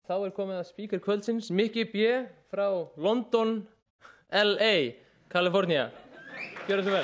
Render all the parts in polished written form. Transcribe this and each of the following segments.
þá komið að speaker kvöldsins, Mikki B. frá London, LA, California. Gjörðu svo vel.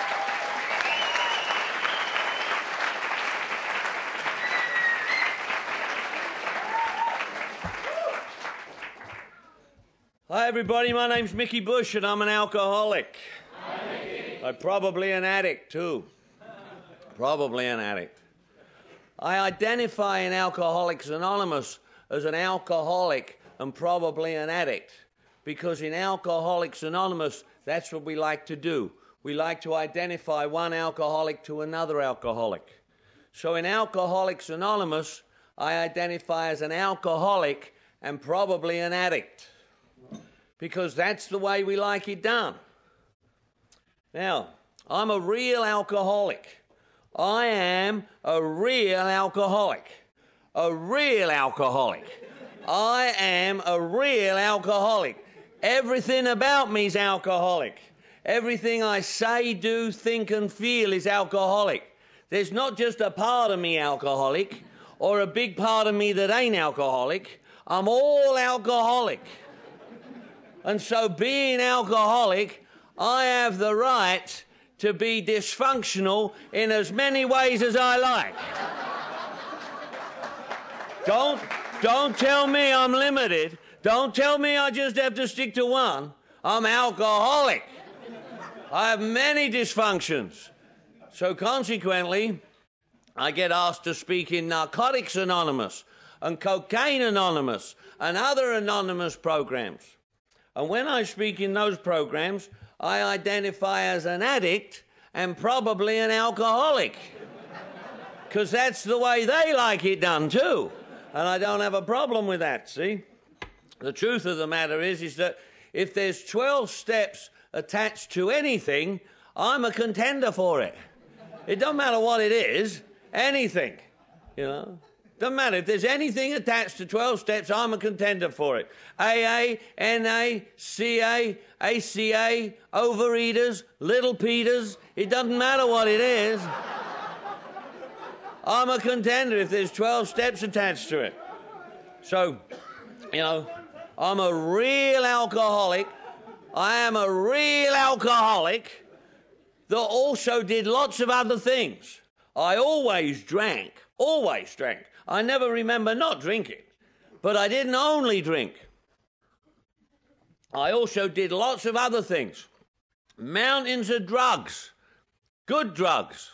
Hi everybody, my name's Mickey Bush and I'm an alcoholic. Hi, Mickey. I'm probably an addict too. Probably an addict. I identify in Alcoholics Anonymous as an alcoholic and probably an addict, because in Alcoholics Anonymous, that's what we like to do. We like to identify one alcoholic to another alcoholic. So in Alcoholics Anonymous, I identify as an alcoholic and probably an addict, because that's the way we like it done. Now, I'm a real alcoholic. I am a real alcoholic. A real alcoholic. I am a real alcoholic. Everything about me is alcoholic. Everything I say, do, think and feel is alcoholic. There's not just a part of me alcoholic or a big part of me that ain't alcoholic. I'm all alcoholic. And so being alcoholic, I have the right to be dysfunctional in as many ways as I like. Don't tell me I'm limited. Don't tell me I just have to stick to one. I'm alcoholic. I have many dysfunctions. So consequently, I get asked to speak in Narcotics Anonymous and Cocaine Anonymous and other anonymous programs. And when I speak in those programs, I identify as an addict and probably an alcoholic, because that's the way they like it done too. And I don't have a problem with that, see? The truth of the matter is that if there's 12 steps attached to anything, I'm a contender for it. It doesn't matter what it is, anything, you know? Doesn't matter. If there's anything attached to 12 steps, I'm a contender for it. AA, NA, CA, ACA, Overeaters, Little Peters, it doesn't matter what it is. I'm a contender if there's 12 steps attached to it. So, you know, I'm a real alcoholic. I am a real alcoholic that also did lots of other things. I always drank. I never remember not drinking, but I didn't only drink. I also did lots of other things. Mountains of drugs, good drugs.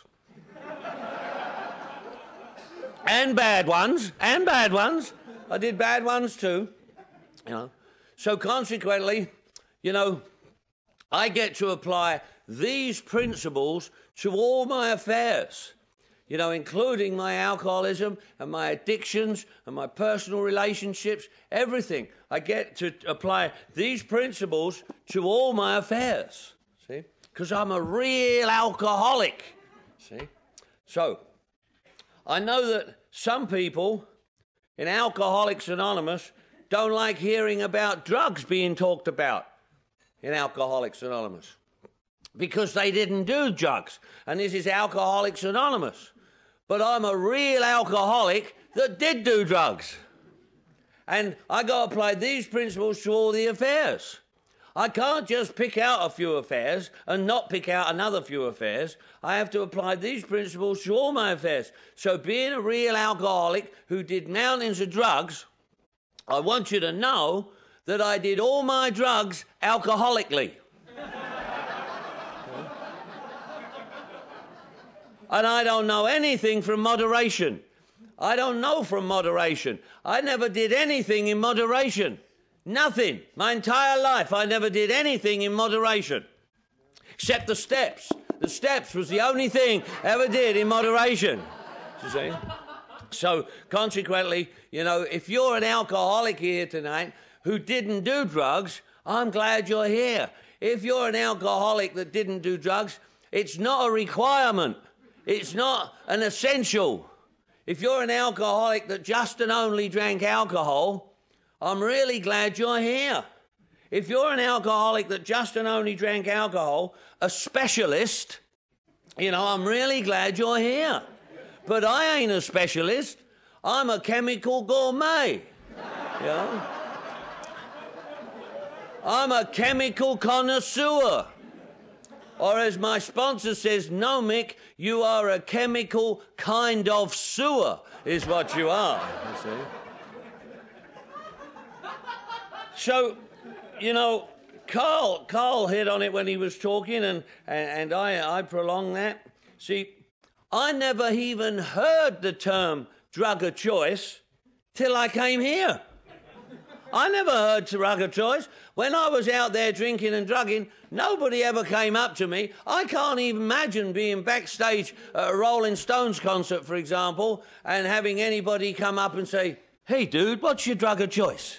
And bad ones. I did bad ones too, you know. So consequently, you know, I get to apply these principles to all my affairs, you know, including my alcoholism and my addictions and my personal relationships, everything. I get to apply these principles to all my affairs, see, because I'm a real alcoholic, see. So I know that some people in Alcoholics Anonymous don't like hearing about drugs being talked about in Alcoholics Anonymous because they didn't do drugs. And this is Alcoholics Anonymous. But I'm a real alcoholic that did do drugs. And I got to apply these principles to all the affairs. I can't just pick out a few affairs and not pick out another few affairs. I have to apply these principles to all my affairs. So being a real alcoholic who did mountains of drugs, I want you to know that I did all my drugs alcoholically. And I don't know anything from moderation. I don't know from moderation. I never did anything in moderation. Nothing. My entire life, I never did anything in moderation. Except the steps. The steps was the only thing I ever did in moderation. You see? So, consequently, you know, if you're an alcoholic here tonight who didn't do drugs, I'm glad you're here. If you're an alcoholic that didn't do drugs, it's not a requirement. It's not an essential. If you're an alcoholic that just and only drank alcohol, I'm really glad you're here. If you're an alcoholic that just and only drank alcohol, a specialist, you know, I'm really glad you're here. But I ain't a specialist. I'm a chemical gourmet. You know? I'm a chemical connoisseur. Or as my sponsor says, no, Mick, you are a chemical kind of sewer, is what you are, you see. So, you know, Carl hit on it when he was talking, and I prolonged that. See, I never even heard the term drug of choice till I came here. I never heard drug of choice. When I was out there drinking and drugging, nobody ever came up to me. I can't even imagine being backstage at a Rolling Stones concert, for example, and having anybody come up and say, "Hey, dude, what's your drug of choice?"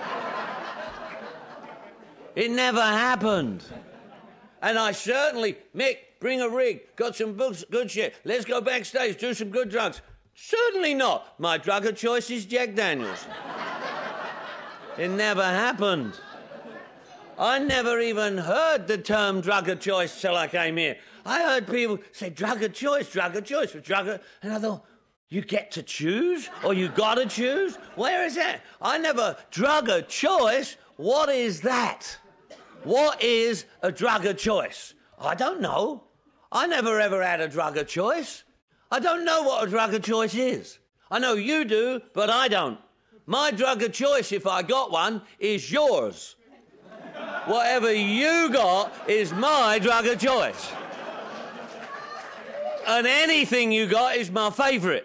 It never happened. And I certainly, "Mick, bring a rig, got some good shit, let's go backstage, do some good drugs." Certainly not. My drug of choice is Jack Daniels. It never happened. I never even heard the term drug of choice till I came here. I heard people say drug of choice, and I thought, you get to choose? Or you gotta choose? Where is that? I never, drug of choice? What is that? What is a drug of choice? I don't know. I never ever had a drug of choice. I don't know what a drug of choice is. I know you do, but I don't. My drug of choice, if I got one, is yours. Whatever you got is my drug of choice. And anything you got is my favourite.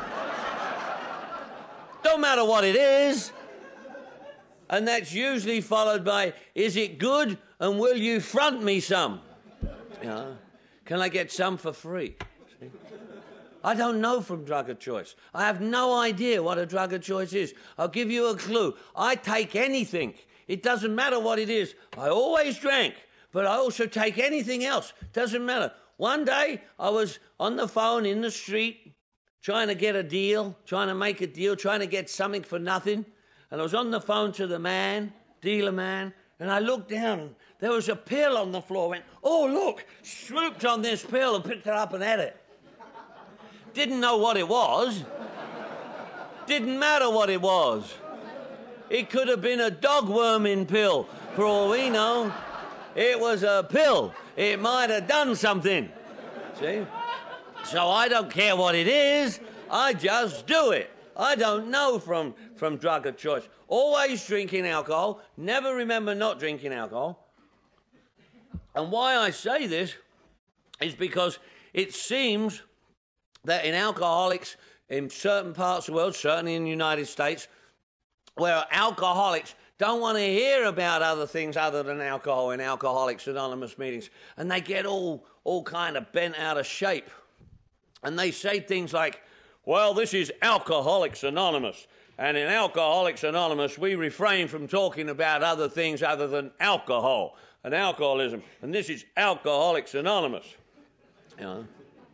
Don't matter what it is. And that's usually followed by, is it good and will you front me some? You know, can I get some for free? See? I don't know from drug of choice. I have no idea what a drug of choice is. I'll give you a clue. I take anything. It doesn't matter what it is. I always drank, but I also take anything else. Doesn't matter. One day I was on the phone in the street trying to get a deal, trying to make a deal, trying to get something for nothing. And I was on the phone to the man, dealer man, and I looked down. There was a pill on the floor. Went, "Oh, look," swooped on this pill and picked it up and had it. Didn't know what it was. Didn't matter what it was. It could have been a dog worming pill, for all we know. It was a pill. It might have done something. See? So I don't care what it is. I just do it. I don't know from drug of choice. Always drinking alcohol. Never remember not drinking alcohol. And why I say this is because it seems that in alcoholics, in certain parts of the world, certainly in the United States, where alcoholics don't want to hear about other things other than alcohol in Alcoholics Anonymous meetings. And they get all kind of bent out of shape. And they say things like, "Well, this is Alcoholics Anonymous. And in Alcoholics Anonymous, we refrain from talking about other things other than alcohol and alcoholism. And this is Alcoholics Anonymous." You know?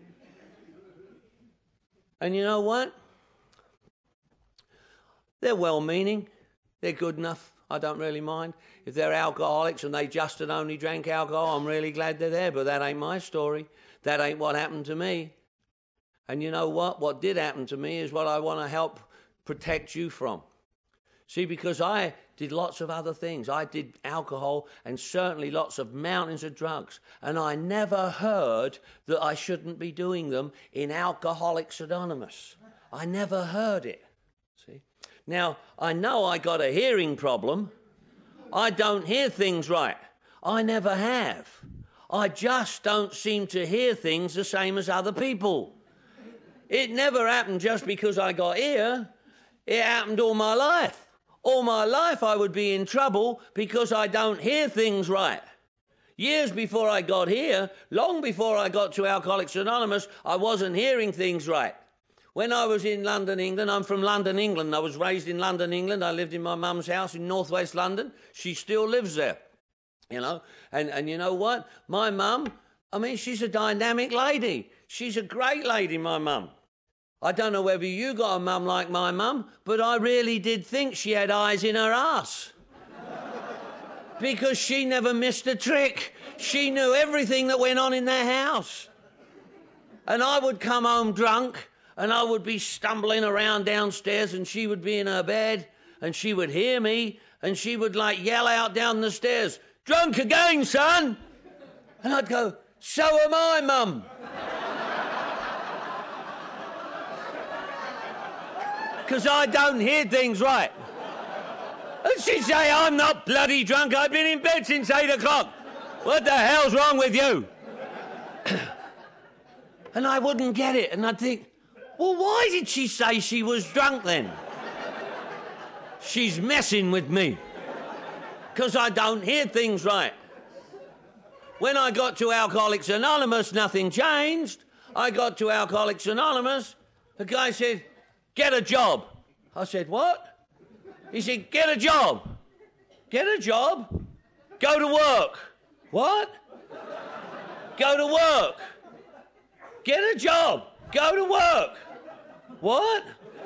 And you know what? They're well-meaning. They're good enough. I don't really mind. If they're alcoholics and they just and only drank alcohol, I'm really glad they're there, but that ain't my story. That ain't what happened to me. And you know what? What did happen to me is what I want to help protect you from. See, because I did lots of other things. I did alcohol and certainly lots of mountains of drugs. And I never heard that I shouldn't be doing them in Alcoholics Anonymous. I never heard it. See? Now, I know I got a hearing problem. I don't hear things right. I never have. I just don't seem to hear things the same as other people. It never happened just because I got here. It happened all my life. All my life I would be in trouble because I don't hear things right. Years before I got here, long before I got to Alcoholics Anonymous, I wasn't hearing things right. When I was in London, England, I'm from London, England. I was raised in London, England. I lived in my mum's house in northwest London. She still lives there, you know. And you know what? My mum, I mean, she's a dynamic lady. She's a great lady, my mum. I don't know whether you got a mum like my mum, but I really did think she had eyes in her ass. Because she never missed a trick. She knew everything that went on in their house. And I would come home drunk, and I would be stumbling around downstairs, and she would be in her bed, and she would hear me, and she would like yell out down the stairs, "Drunk again, son?" And I'd go, "So am I, Mum." Because I don't hear things right. And she'd say, "I'm not bloody drunk. I've been in bed since 8 o'clock. What the hell's wrong with you?" And I wouldn't get it. And I'd think, well, why did she say she was drunk then? She's messing with me. Because I don't hear things right. When I got to Alcoholics Anonymous, nothing changed. I got to Alcoholics Anonymous. The guy said, "Get a job." I said, "What?" He said, "Get a job." "Get a job?" "Go to work." "What?" "Go to work." "Get a job." "Go to work." "What?"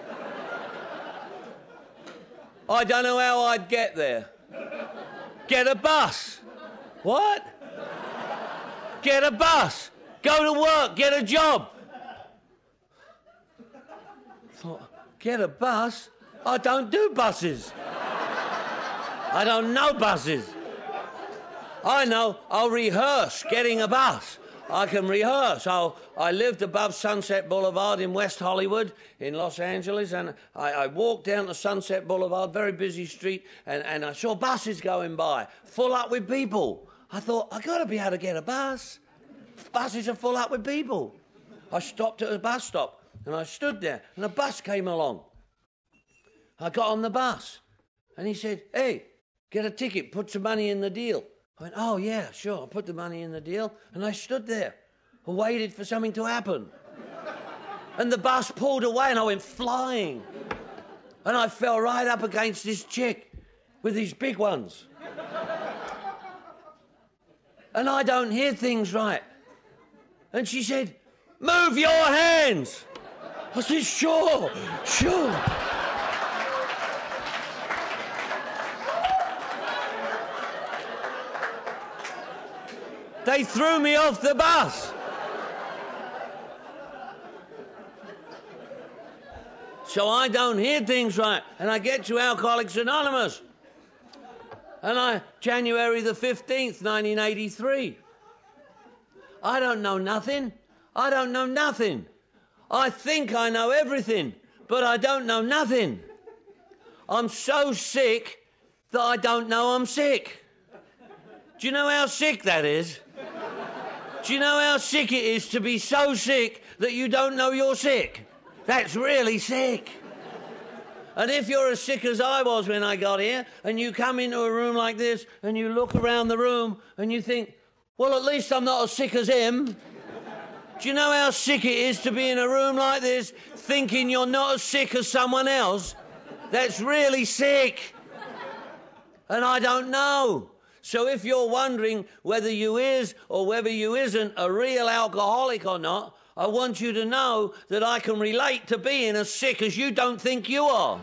I don't know how I'd get there. "Get a bus." "What?" "Get a bus. Go to work. Get a job." I thought, get a bus? I don't do buses. I don't know buses. I know I'll rehearse getting a bus. I can rehearse. I lived above Sunset Boulevard in West Hollywood in Los Angeles, and I walked down to Sunset Boulevard, very busy street, and I saw buses going by, full up with people. I thought, I got to be able to get a bus. Buses are full up with people. I stopped at a bus stop, and I stood there, and a bus came along. I got on the bus, and he said, "Hey, get a ticket, put some money in the deal." I went, "Oh, yeah, sure." I put the money in the deal, and I stood there and waited for something to happen. And the bus pulled away, and I went flying. And I fell right up against this chick with these big ones. And I don't hear things right. And she said, "Move your hands." I said, "Sure, sure." They threw me off the bus. So I don't hear things right. And I get to Alcoholics Anonymous. And January the 15th, 1983. I don't know nothing. I don't know nothing. I think I know everything, but I don't know nothing. I'm so sick that I don't know I'm sick. Do you know how sick that is? Do you know how sick it is to be so sick that you don't know you're sick? That's really sick. And if you're as sick as I was when I got here, and you come into a room like this, and you look around the room, and you think, well, at least I'm not as sick as him. Do you know how sick it is to be in a room like this, thinking you're not as sick as someone else? That's really sick. And I don't know. So if you're wondering whether you is or whether you isn't a real alcoholic or not, I want you to know that I can relate to being as sick as you don't think you are.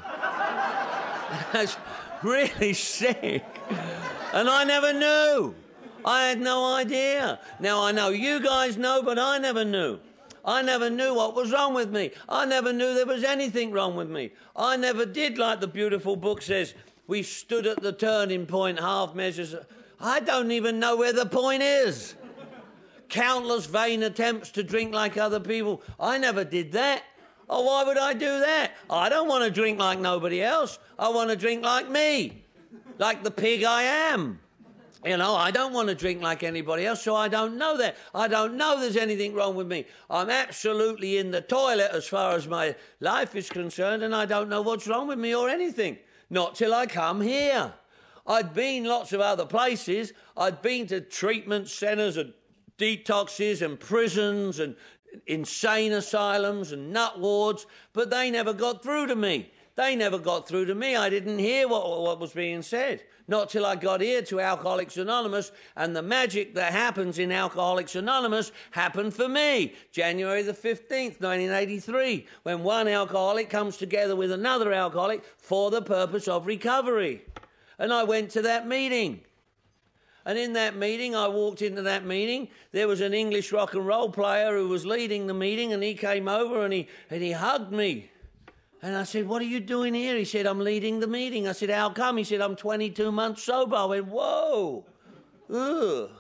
That's really sick. And I never knew. I had no idea. Now, I know you guys know, but I never knew. I never knew what was wrong with me. I never knew there was anything wrong with me. I never did, like the beautiful book says, we stood at the turning point, half measures. I don't even know where the point is. Countless vain attempts to drink like other people. I never did that. Oh, why would I do that? I don't want to drink like nobody else. I want to drink like me, like the pig I am. You know, I don't want to drink like anybody else, so I don't know that. I don't know there's anything wrong with me. I'm absolutely in the toilet as far as my life is concerned, and I don't know what's wrong with me or anything. Not till I come here. I'd been lots of other places. I'd been to treatment centres and detoxes and prisons and insane asylums and nut wards, but they never got through to me. They never got through to me. I didn't hear what was being said. Not till I got here to Alcoholics Anonymous, and the magic that happens in Alcoholics Anonymous happened for me. January the 15th, 1983, when one alcoholic comes together with another alcoholic for the purpose of recovery. And I went to that meeting. And in that meeting, I walked into that meeting. There was an English rock and roll player who was leading the meeting, and he came over and he hugged me. And I said, what are you doing here? He said, I'm leading the meeting. I said, how come? He said, I'm 22 months sober. I went, whoa. Ugh.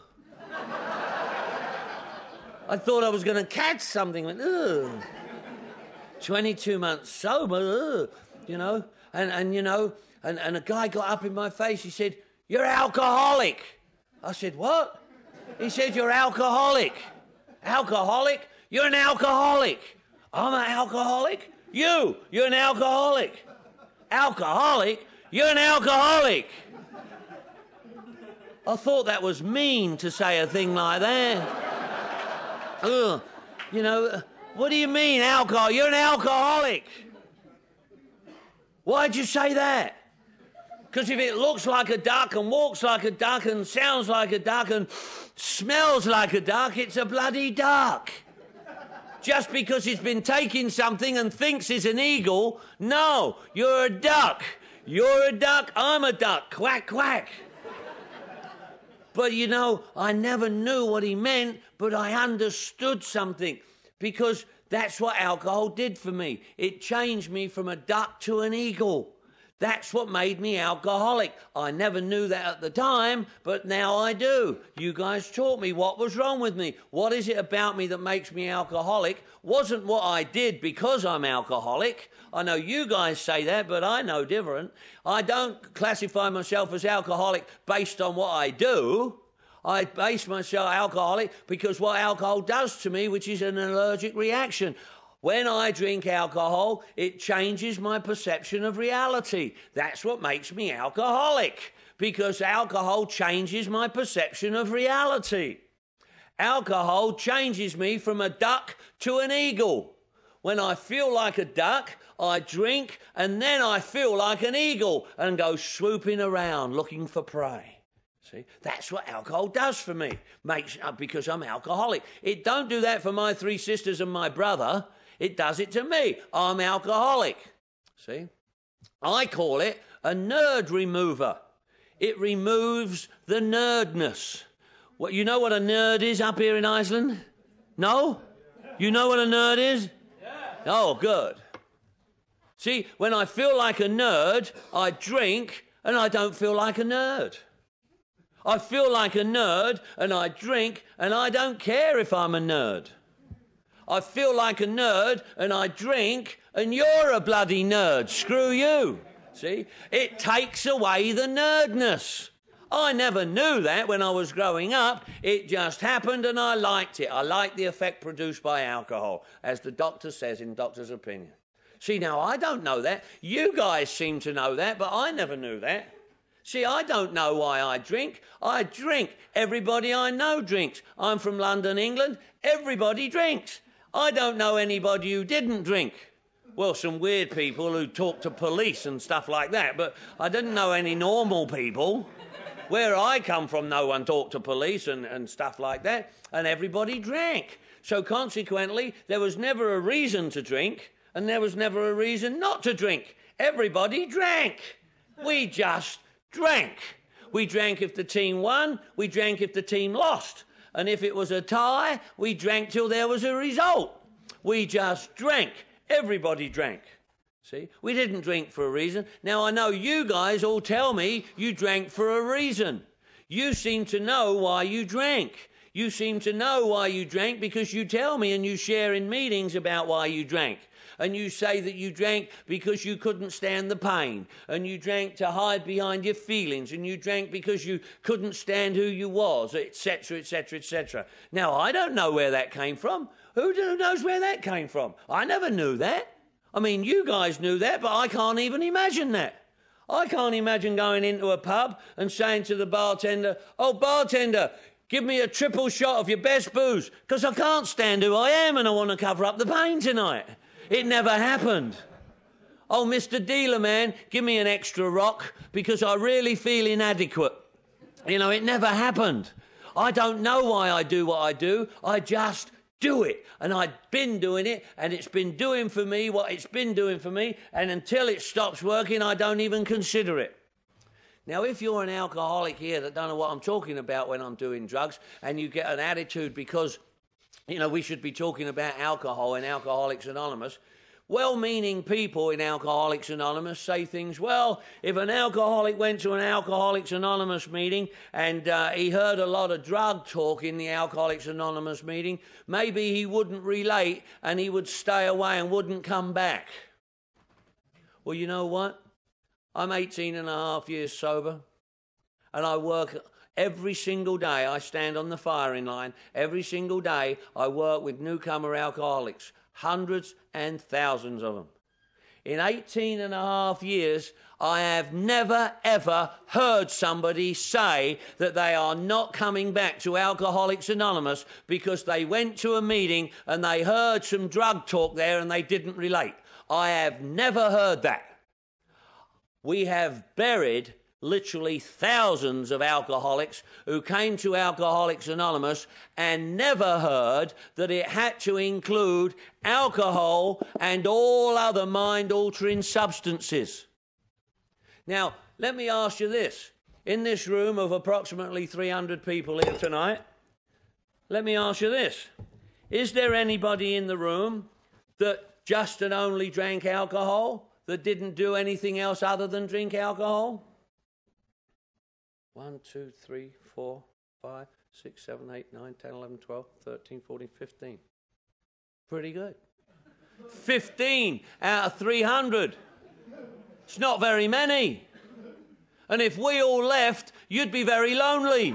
I thought I was going to catch something. I went, ugh. 22 months sober, ugh. You know. And you know, and a guy got up in my face. He said, you're alcoholic. I said, what? He said, you're alcoholic. Alcoholic? You're an alcoholic. I'm an alcoholic? You're an alcoholic. Alcoholic? You're an alcoholic. I thought that was mean to say a thing like that. Ugh. You know, what do you mean, alcohol? You're an alcoholic. Why'd you say that? Because if it looks like a duck and walks like a duck and sounds like a duck and smells like a duck, it's a bloody duck. Just because it's been taking something and thinks it's an eagle, no, you're a duck. You're a duck, I'm a duck. Quack, quack. But you know, I never knew what he meant, but I understood something because that's what alcohol did for me. It changed me from a duck to an eagle. That's what made me alcoholic. I never knew that at the time, but now I do. You guys taught me what was wrong with me. What is it about me that makes me alcoholic? Wasn't what I did because I'm alcoholic. I know you guys say that, but I know different. I don't classify myself as alcoholic based on what I do. I base myself alcoholic because what alcohol does to me, which is an allergic reaction. When I drink alcohol, it changes my perception of reality. That's what makes me alcoholic, because alcohol changes my perception of reality. Alcohol changes me from a duck to an eagle. When I feel like a duck, I drink, and then I feel like an eagle and go swooping around looking for prey. See, that's what alcohol does for me, because I'm alcoholic. It don't do that for my 3 sisters and my brother. It does it to me. I'm alcoholic. See? I call it a nerd remover. It removes the nerdness. What, you know what a nerd is up here in Iceland? No? You know what a nerd is? Yeah. Oh, good. See, when I feel like a nerd, I drink and I don't feel like a nerd. I feel like a nerd and I drink and I don't care if I'm a nerd. I feel like a nerd and I drink and you're a bloody nerd. Screw you. See? It takes away the nerdness. I never knew that when I was growing up. It just happened and I liked it. I liked the effect produced by alcohol, as the doctor says in Doctor's Opinion. See, now, I don't know that. You guys seem to know that, but I never knew that. See, I don't know why I drink. I drink. Everybody I know drinks. I'm from London, England. Everybody drinks. I don't know anybody who didn't drink. Well, some weird people who talk to police and stuff like that, but I didn't know any normal people. Where I come from, no one talked to police and stuff like that, and everybody drank. So consequently, there was never a reason to drink, and there was never a reason not to drink. Everybody drank. We just drank. We drank if the team won, we drank if the team lost. And if it was a tie, we drank till there was a result. We just drank. Everybody drank. See? We didn't drink for a reason. Now, I know you guys all tell me you drank for a reason. You seem to know why you drank. You seem to know why you drank because you tell me and you share in meetings about why you drank. And you say that you drank because you couldn't stand the pain. And you drank to hide behind your feelings. And you drank because you couldn't stand who you was, etc., etc., etc. Now, I don't know where that came from. Who knows where that came from? I never knew that. I mean, you guys knew that, but I can't even imagine that. I can't imagine going into a pub and saying to the bartender, "Oh, bartender, give me a triple shot of your best booze, because I can't stand who I am and I want to cover up the pain tonight." It never happened. "Oh, Mr. Dealer Man, give me an extra rock because I really feel inadequate." You know, it never happened. I don't know why I do what I do. I just do it. And I've been doing it, and it's been doing for me what it's been doing for me, and until it stops working, I don't even consider it. Now, if you're an alcoholic here that don't know what I'm talking about when I'm doing drugs, and you get an attitude because, you know, we should be talking about alcohol in Alcoholics Anonymous, well-meaning people in Alcoholics Anonymous say things, well, if an alcoholic went to an Alcoholics Anonymous meeting and he heard a lot of drug talk in the Alcoholics Anonymous meeting, maybe he wouldn't relate and he would stay away and wouldn't come back. Well, you know what? I'm 18 and a half years sober, and I work every single day. I stand on the firing line. Every single day I work with newcomer alcoholics. Hundreds and thousands of them. In 18 and a half years, I have never, ever heard somebody say that they are not coming back to Alcoholics Anonymous because they went to a meeting and they heard some drug talk there and they didn't relate. I have never heard that. We have buried literally thousands of alcoholics who came to Alcoholics Anonymous and never heard that it had to include alcohol and all other mind-altering substances. Now, let me ask you this. In this room of approximately 300 people here tonight, let me ask you this. Is there anybody in the room that just and only drank alcohol, that didn't do anything else other than drink alcohol? 1, 2, 3, 4, 5, 6, 7, 8, 9, 10, 11, 12, 13, 14, 15. Pretty good. 15 out of 300. It's not very many. And if we all left, you'd be very lonely.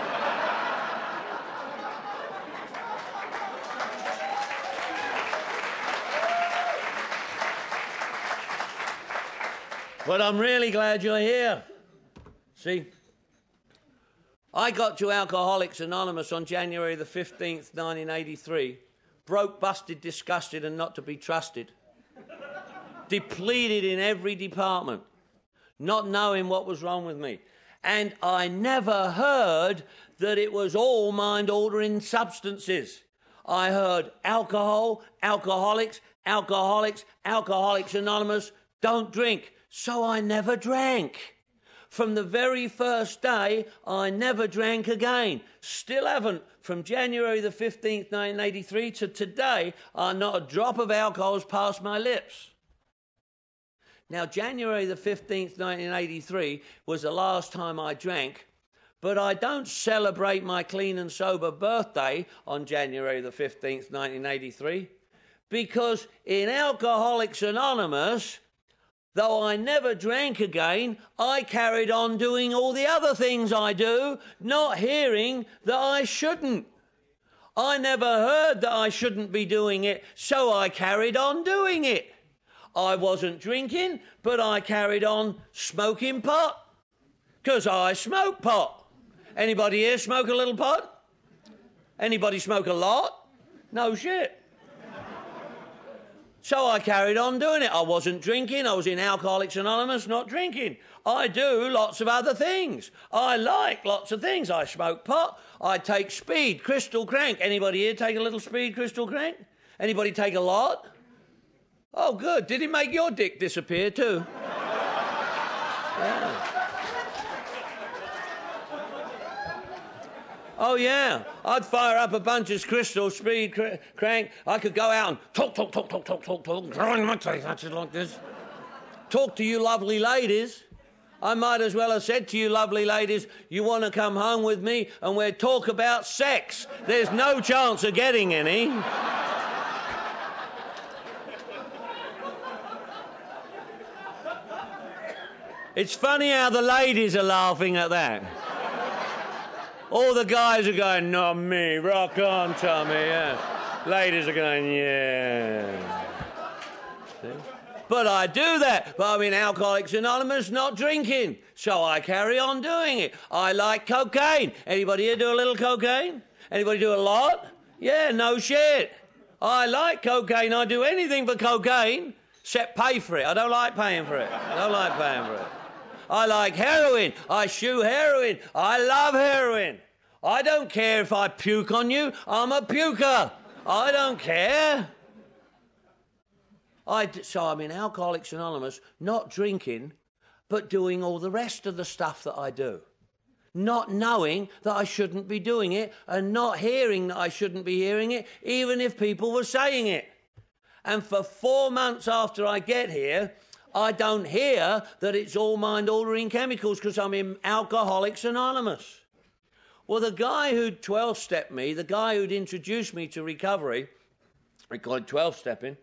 But I'm really glad you're here. See? I got to Alcoholics Anonymous on January the 15th, 1983. Broke, busted, disgusted, and not to be trusted. Depleted in every department. Not knowing what was wrong with me. And I never heard that it was all mind-altering substances. I heard alcohol, alcoholics, alcoholics, Alcoholics Anonymous, don't drink. So I never drank. From the very first day, I never drank again. Still haven't. From January the 15th, 1983 to today, not a drop of alcohol has passed my lips. Now, January the 15th, 1983 was the last time I drank, but I don't celebrate my clean and sober birthday on January the 15th, 1983, because in Alcoholics Anonymous, though I never drank again, I carried on doing all the other things I do, not hearing that I shouldn't. I never heard that I shouldn't be doing it, so I carried on doing it. I wasn't drinking, but I carried on smoking pot, because I smoke pot. Anybody here smoke a little pot? Anybody smoke a lot? No shit. So I carried on doing it. I wasn't drinking. I was in Alcoholics Anonymous, not drinking. I do lots of other things. I like lots of things. I smoke pot. I take speed, crystal crank. Anybody here take a little speed, crystal crank? Anybody take a lot? Oh, good. Did it make your dick disappear too? Yeah. Oh, yeah. I'd fire up a bunch of crystal speed crank. I could go out and talk, drawing my teeth, like this. Talk to you lovely ladies. I might as well have said to you lovely ladies, you want to come home with me and we'll talk about sex. There's no chance of getting any. It's funny how the ladies are laughing at that. All the guys are going, not me, rock on, Tommy, yeah. Ladies are going, yeah. See? But I do that. But I'm in Alcoholics Anonymous, not drinking. So I carry on doing it. I like cocaine. Anybody here do a little cocaine? Anybody do a lot? Yeah, no shit. I like cocaine. I do anything for cocaine, except pay for it. I don't like paying for it. I don't like paying for it. I like heroin. I shoe heroin. I love heroin. I don't care if I puke on you. I'm a puker. I don't care. So I'm in Alcoholics Anonymous, not drinking, but doing all the rest of the stuff that I do. Not knowing that I shouldn't be doing it and not hearing that I shouldn't be hearing it, even if people were saying it. And for 4 months after I get here, I don't hear that it's all mind-altering chemicals because I'm in Alcoholics Anonymous. Well, the guy who'd 12-stepped me, the guy who'd introduced me to recovery, we call it 12-stepping,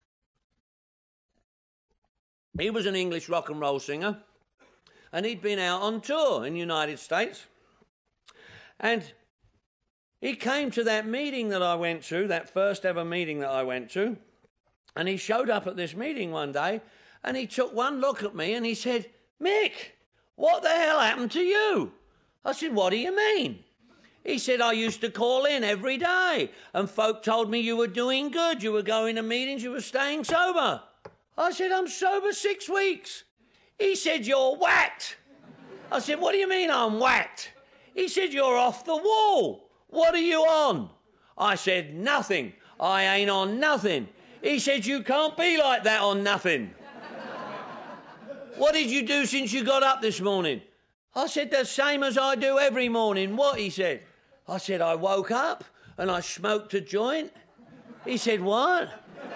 he was an English rock and roll singer, and he'd been out on tour in the United States. And he came to that meeting that I went to, that first ever meeting that I went to, and he showed up at this meeting one day, and he took one look at me and he said, "Mick, what the hell happened to you?" I said, "What do you mean?" He said, "I used to call in every day, and folk told me you were doing good, you were going to meetings, you were staying sober." I said, "I'm sober 6 weeks." He said, "You're whacked." I said, "What do you mean I'm whacked?" He said, "You're off the wall. What are you on?" I said, "Nothing. I ain't on nothing." He said, "You can't be like that on nothing." "What did you do since you got up this morning?" I said, "The same as I do every morning." "What?" he said. I said, "I woke up and I smoked a joint." He said, "What?"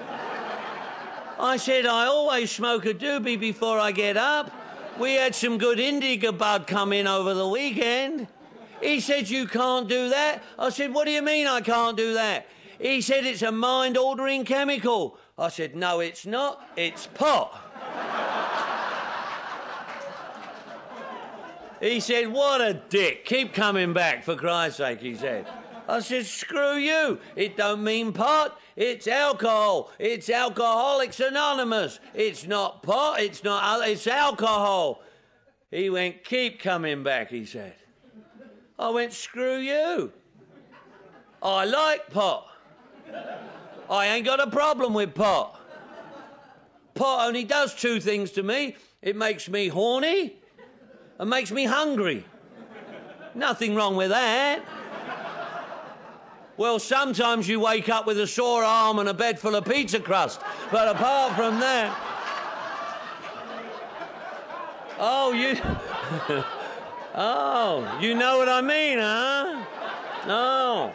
I said, "I always smoke a doobie before I get up. We had some good indica bud come in over the weekend." He said, "You can't do that." I said, "What do you mean I can't do that?" He said, "It's a mind-altering chemical." I said, "No, it's not. It's pot." He said, "What a dick. Keep coming back, for Christ's sake," he said. I said, "Screw you. It don't mean pot. It's alcohol. It's Alcoholics Anonymous. It's not pot. It's alcohol." He went, "Keep coming back," he said. I went, "Screw you. I like pot. I ain't got a problem with pot. Pot only does 2 things to me. It makes me horny and makes me hungry. Nothing wrong with that. Well, sometimes you wake up with a sore arm and a bed full of pizza crust. But apart from that... Oh, you... Oh, you know what I mean, huh? Oh.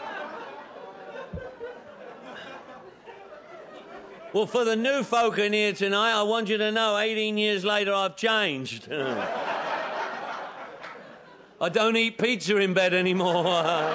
Well, for the new folk in here tonight, I want you to know 18 years later I've changed. I don't eat pizza in bed anymore.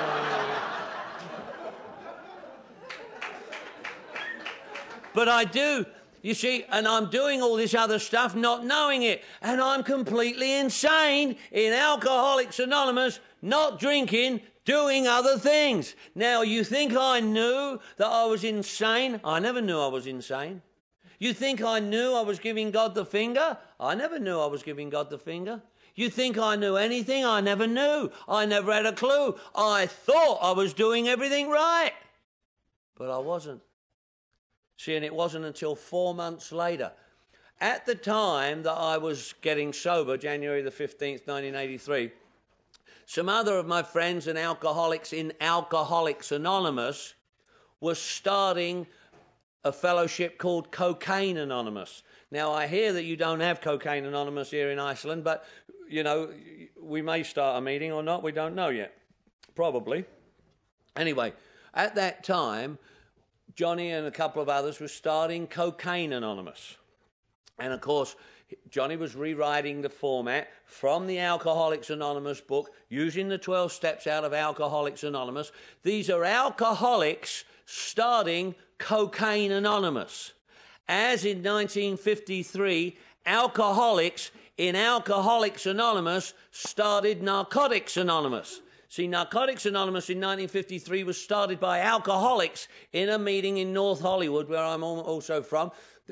But I do, you see, and I'm doing all this other stuff not knowing it. And I'm completely insane in Alcoholics Anonymous, not drinking, doing other things. Now, you think I knew that I was insane? I never knew I was insane. You think I knew I was giving God the finger? I never knew I was giving God the finger. You think I knew anything? I never knew. I never had a clue. I thought I was doing everything right. But I wasn't. See, and it wasn't until 4 months later. At the time that I was getting sober, January the 15th, 1983, some other of my friends and alcoholics in Alcoholics Anonymous were starting a fellowship called Cocaine Anonymous. Now, I hear that you don't have Cocaine Anonymous here in Iceland, but, you know, we may start a meeting or not. We don't know yet. Probably. Anyway, at that time, Johnny and a couple of others were starting Cocaine Anonymous. And, of course, Johnny was rewriting the format from the Alcoholics Anonymous book, using the 12 steps out of Alcoholics Anonymous. These are alcoholics starting Cocaine Anonymous. As in 1953, alcoholics in Alcoholics Anonymous started Narcotics Anonymous. See, Narcotics Anonymous in 1953 was started by alcoholics in a meeting in North Hollywood, where I'm also from.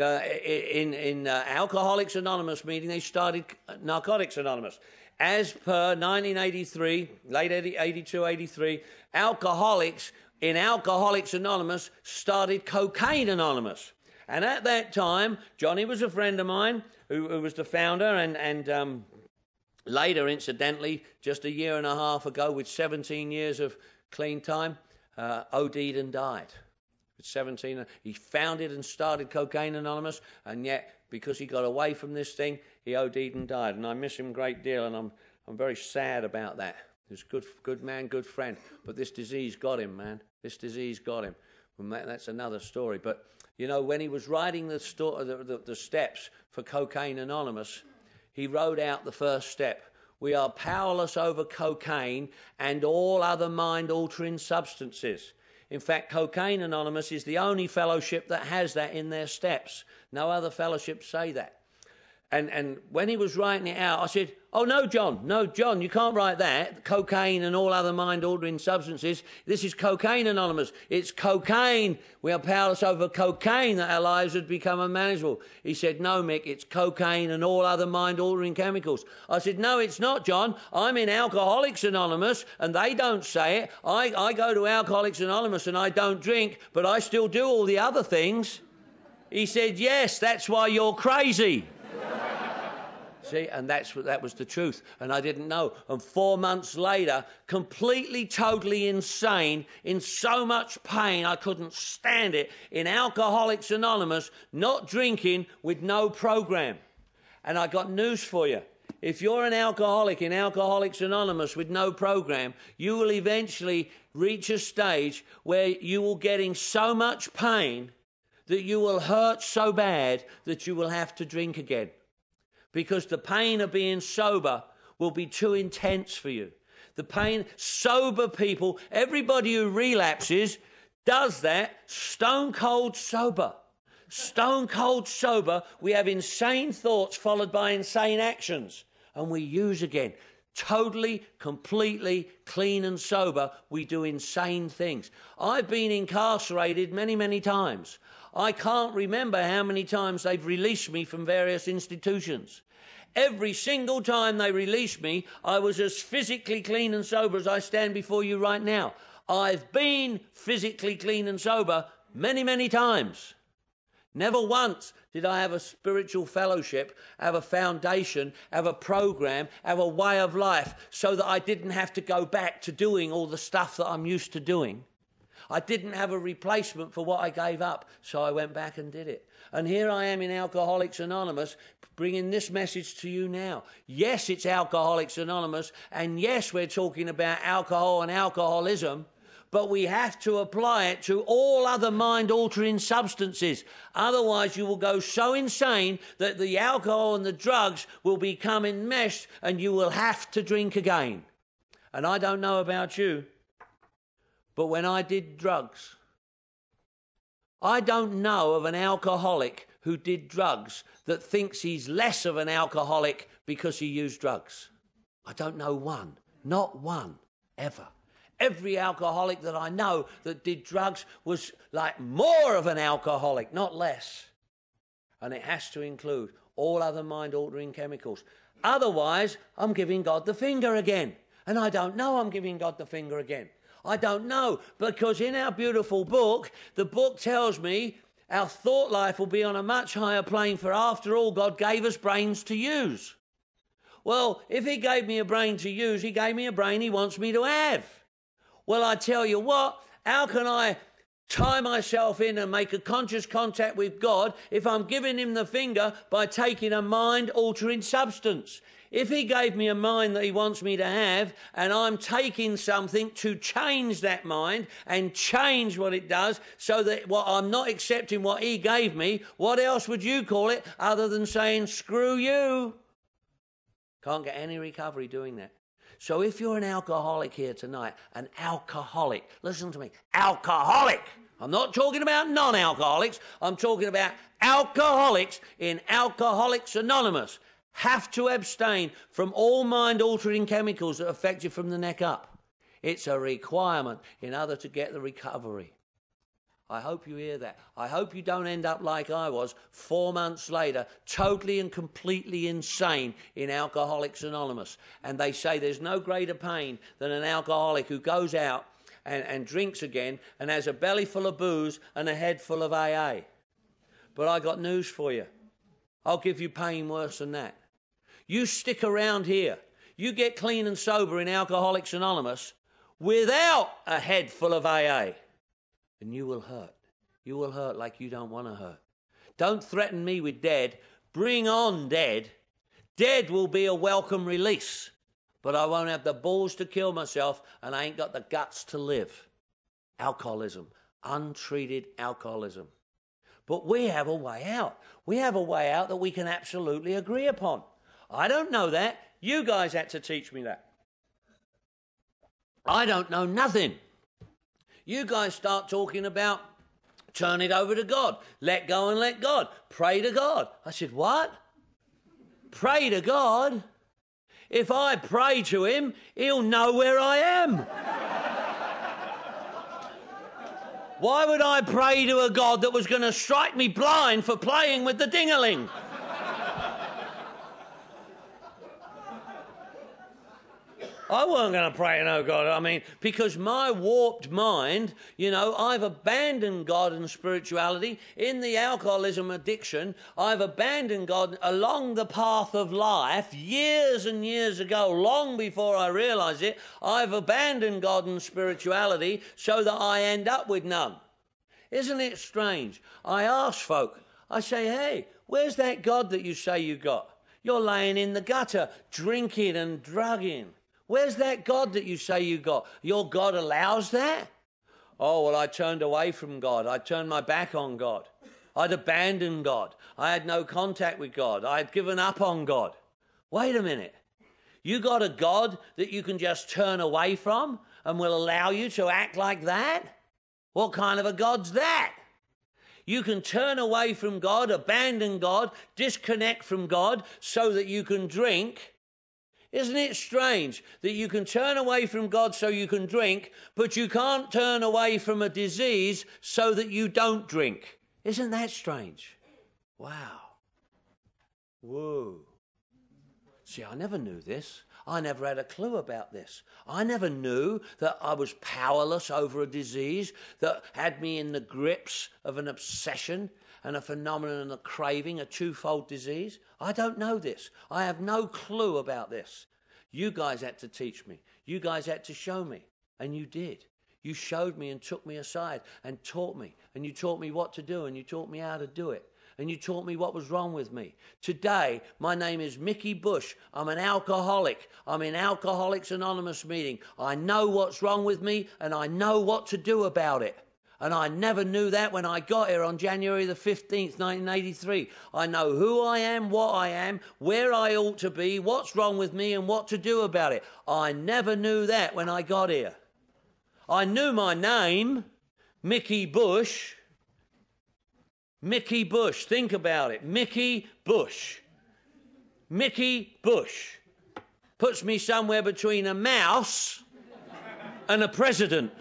In Alcoholics Anonymous meeting, they started Narcotics Anonymous. As per 1983, late 82, 83, alcoholics in Alcoholics Anonymous started Cocaine Anonymous. And at that time, Johnny was a friend of mine who was the founder, and later, incidentally, just a year and a half ago, with 17 years of clean time, OD'd and died. At 17, he founded and started Cocaine Anonymous, and yet, because he got away from this thing, he OD'd and died. And I miss him a great deal, and I'm very sad about that. He was a good man, good friend. But this disease got him, man. This disease got him. Well, that's another story. But You know, when he was writing the steps for Cocaine Anonymous, he wrote out the first step. We are powerless over cocaine and all other mind-altering substances. In fact, Cocaine Anonymous is the only fellowship that has that in their steps. No other fellowships say that. And when he was writing it out, I said, oh, no, John, you can't write that. Cocaine and all other mind-altering substances. This is Cocaine Anonymous. It's cocaine. We are powerless over cocaine that our lives would become unmanageable. He said, no, Mick, it's cocaine and all other mind-altering chemicals. I said, no, it's not, John. I'm in Alcoholics Anonymous and they don't say it. I go to Alcoholics Anonymous and I don't drink, but I still do all the other things. He said, yes, that's why you're crazy. See, and that was the truth, and I didn't know. And 4 months later, completely, totally insane, in so much pain I couldn't stand it, in Alcoholics Anonymous, not drinking, with no program. And I got news for you. If you're an alcoholic in Alcoholics Anonymous with no program, you will eventually reach a stage where you will get in so much pain that you will hurt so bad that you will have to drink again. Because the pain of being sober will be too intense for you. The pain, sober people, everybody who relapses does that stone cold sober. Stone cold sober, we have insane thoughts followed by insane actions. And we use again. Totally, completely clean and sober, we do insane things. I've been incarcerated many, many times. I can't remember how many times they've released me from various institutions. Every single time they released me, I was as physically clean and sober as I stand before you right now. I've been physically clean and sober many, many times. Never once did I have a spiritual fellowship, have a foundation, have a program, have a way of life so that I didn't have to go back to doing all the stuff that I'm used to doing. I didn't have a replacement for what I gave up, so I went back and did it. And here I am in Alcoholics Anonymous, bringing this message to you now. Yes, it's Alcoholics Anonymous, and yes, we're talking about alcohol and alcoholism, but we have to apply it to all other mind-altering substances. Otherwise, you will go so insane that the alcohol and the drugs will become enmeshed and you will have to drink again. And I don't know about you, but when I did drugs, I don't know of an alcoholic who did drugs that thinks he's less of an alcoholic because he used drugs. I don't know one, not one, ever. Every alcoholic that I know that did drugs was like more of an alcoholic, not less. And it has to include all other mind-altering chemicals. Otherwise, I'm giving God the finger again. And I don't know I'm giving God the finger again. I don't know, because in our beautiful book, the book tells me our thought life will be on a much higher plane, for after all, God gave us brains to use. Well, if he gave me a brain to use, he gave me a brain he wants me to have. Well, I tell you what, how can I tie myself in and make a conscious contact with God if I'm giving him the finger by taking a mind-altering substance? If he gave me a mind that he wants me to have, and I'm taking something to change that mind and change what it does so that I'm not accepting what he gave me, what else would you call it other than saying, screw you? Can't get any recovery doing that. So if you're an alcoholic here tonight, an alcoholic, listen to me, alcoholic. I'm not talking about non-alcoholics. I'm talking about alcoholics in Alcoholics Anonymous. Have to abstain from all mind-altering chemicals that affect you from the neck up. It's a requirement in order to get the recovery. I hope you hear that. I hope you don't end up like I was 4 months later, totally and completely insane in Alcoholics Anonymous. And they say there's no greater pain than an alcoholic who goes out and drinks again and has a belly full of booze and a head full of AA. But I got news for you. I'll give you pain worse than that. You stick around here. You get clean and sober in Alcoholics Anonymous without a head full of AA. And you will hurt. You will hurt like you don't want to hurt. Don't threaten me with dead. Bring on dead. Dead will be a welcome release. But I won't have the balls to kill myself, and I ain't got the guts to live. Alcoholism. Untreated alcoholism. But we have a way out. We have a way out that we can absolutely agree upon. I don't know that. You guys had to teach me that. I don't know nothing. You guys start talking about turn it over to God. Let go and let God. Pray to God. I said, what? Pray to God? If I pray to him, he'll know where I am. Why would I pray to a God that was going to strike me blind for playing with the ding-a-ling? I wasn't going to pray to no God. I mean, because my warped mind, I've abandoned God and spirituality. In the alcoholism addiction, I've abandoned God along the path of life years and years ago, long before I realised it. I've abandoned God and spirituality so that I end up with none. Isn't it strange? I ask folk, I say, hey, where's that God that you say you got? You're laying in the gutter, drinking and drugging. Where's that God that you say you got? Your God allows that? Oh, well, I turned away from God. I turned my back on God. I'd abandoned God. I had no contact with God. I had given up on God. Wait a minute. You got a God that you can just turn away from and will allow you to act like that? What kind of a God's that? You can turn away from God, abandon God, disconnect from God so that you can drink. Isn't it strange that you can turn away from God so you can drink, but you can't turn away from a disease so that you don't drink? Isn't that strange? Wow. Whoa. See, I never knew this. I never had a clue about this. I never knew that I was powerless over a disease that had me in the grips of an obsession and a phenomenon and a craving, a twofold disease. I don't know this. I have no clue about this. You guys had to teach me. You guys had to show me. And you did. You showed me and took me aside and taught me. And you taught me what to do and you taught me how to do it. And you taught me what was wrong with me. Today, my name is Mickey Bush. I'm an alcoholic. I'm in Alcoholics Anonymous meeting. I know what's wrong with me and I know what to do about it. And I never knew that when I got here on January the 15th, 1983. I know who I am, what I am, where I ought to be, what's wrong with me, and what to do about it. I never knew that when I got here. I knew my name, Mickey Bush. Mickey Bush, think about it. Mickey Bush. Mickey Bush. Puts me somewhere between a mouse and a president.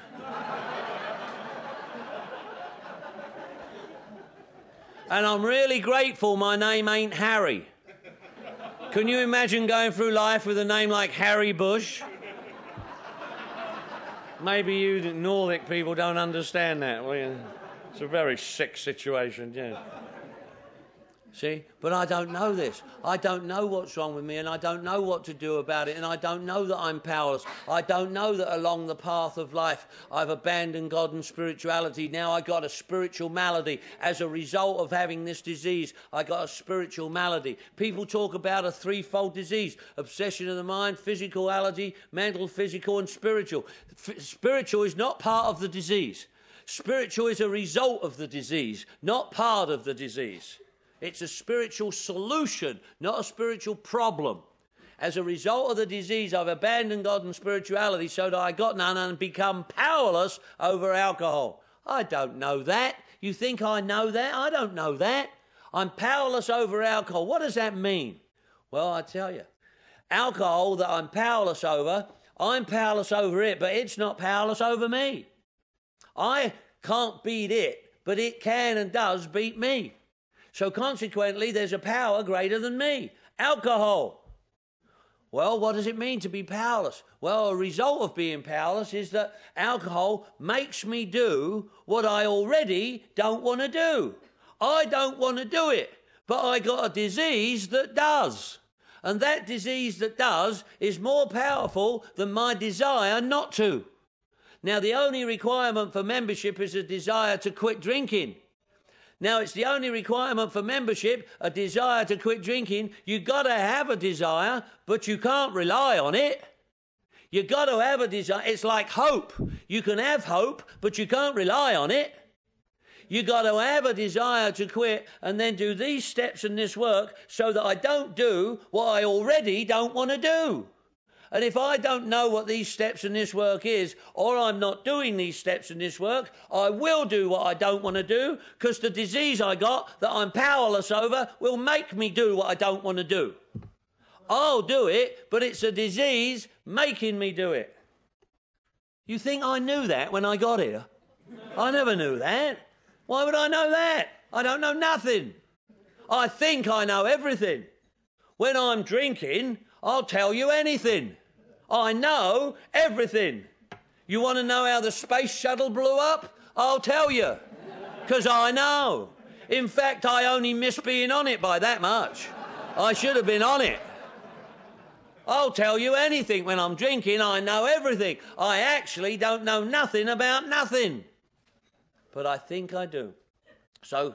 And I'm really grateful my name ain't Harry. Can you imagine going through life with a name like Harry Bush? Maybe you Nordic people don't understand that. Well, it's a very sick situation, yeah. See? But I don't know this. I don't know what's wrong with me and I don't know what to do about it and I don't know that I'm powerless. I don't know that along the path of life I've abandoned God and spirituality. Now I got a spiritual malady. As a result of having this disease, I got a spiritual malady. People talk about a threefold disease: obsession of the mind, physicality, mental, physical and spiritual. Spiritual is not part of the disease. Spiritual is a result of the disease, not part of the disease. It's a spiritual solution, not a spiritual problem. As a result of the disease, I've abandoned God and spirituality so that I got none and become powerless over alcohol. I don't know that. You think I know that? I don't know that. I'm powerless over alcohol. What does that mean? Well, I tell you. Alcohol that I'm powerless over it, but it's not powerless over me. I can't beat it, but it can and does beat me. So consequently, there's a power greater than me. Alcohol. Well, what does it mean to be powerless? Well, a result of being powerless is that alcohol makes me do what I already don't want to do. I don't want to do it, but I got a disease that does. And that disease that does is more powerful than my desire not to. Now, the only requirement for membership is a desire to quit drinking. Now, it's the only requirement for membership, a desire to quit drinking. You've got to have a desire, but you can't rely on it. You've got to have a desire. It's like hope. You can have hope, but you can't rely on it. You got to have a desire to quit and then do these steps and this work so that I don't do what I already don't want to do. And if I don't know what these steps and this work is, or I'm not doing these steps and this work, I will do what I don't want to do, because the disease I got that I'm powerless over will make me do what I don't want to do. I'll do it, but it's a disease making me do it. You think I knew that when I got here? I never knew that. Why would I know that? I don't know nothing. I think I know everything. When I'm drinking, I'll tell you anything. I know everything. You want to know how the space shuttle blew up? I'll tell you, because I know. In fact, I only missed being on it by that much. I should have been on it. I'll tell you anything. When I'm drinking, I know everything. I actually don't know nothing about nothing. But I think I do. So,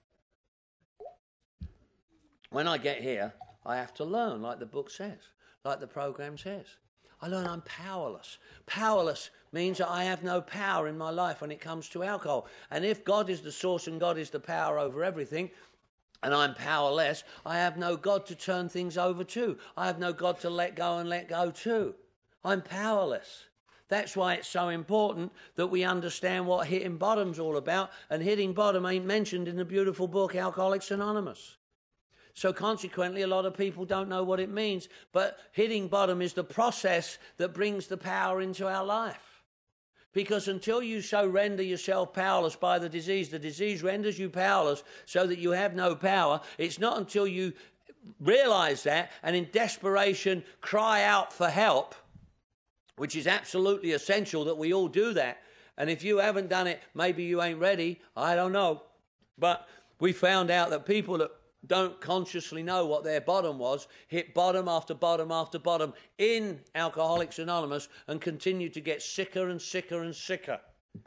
when I get here, I have to learn, like the book says, like the program says. I learn I'm powerless. Powerless means that I have no power in my life when it comes to alcohol. And if God is the source and God is the power over everything, and I'm powerless, I have no God to turn things over to. I have no God to let go and let go to. I'm powerless. That's why it's so important that we understand what hitting bottom's all about, and hitting bottom ain't mentioned in the beautiful book Alcoholics Anonymous. So consequently, a lot of people don't know what it means, but hitting bottom is the process that brings the power into our life. Because until you so render yourself powerless by the disease renders you powerless so that you have no power. It's not until you realize that and in desperation cry out for help, which is absolutely essential that we all do that. And if you haven't done it, maybe you ain't ready. I don't know. But we found out that people that don't consciously know what their bottom was, hit bottom after bottom after bottom in Alcoholics Anonymous and continue to get sicker and sicker and sicker,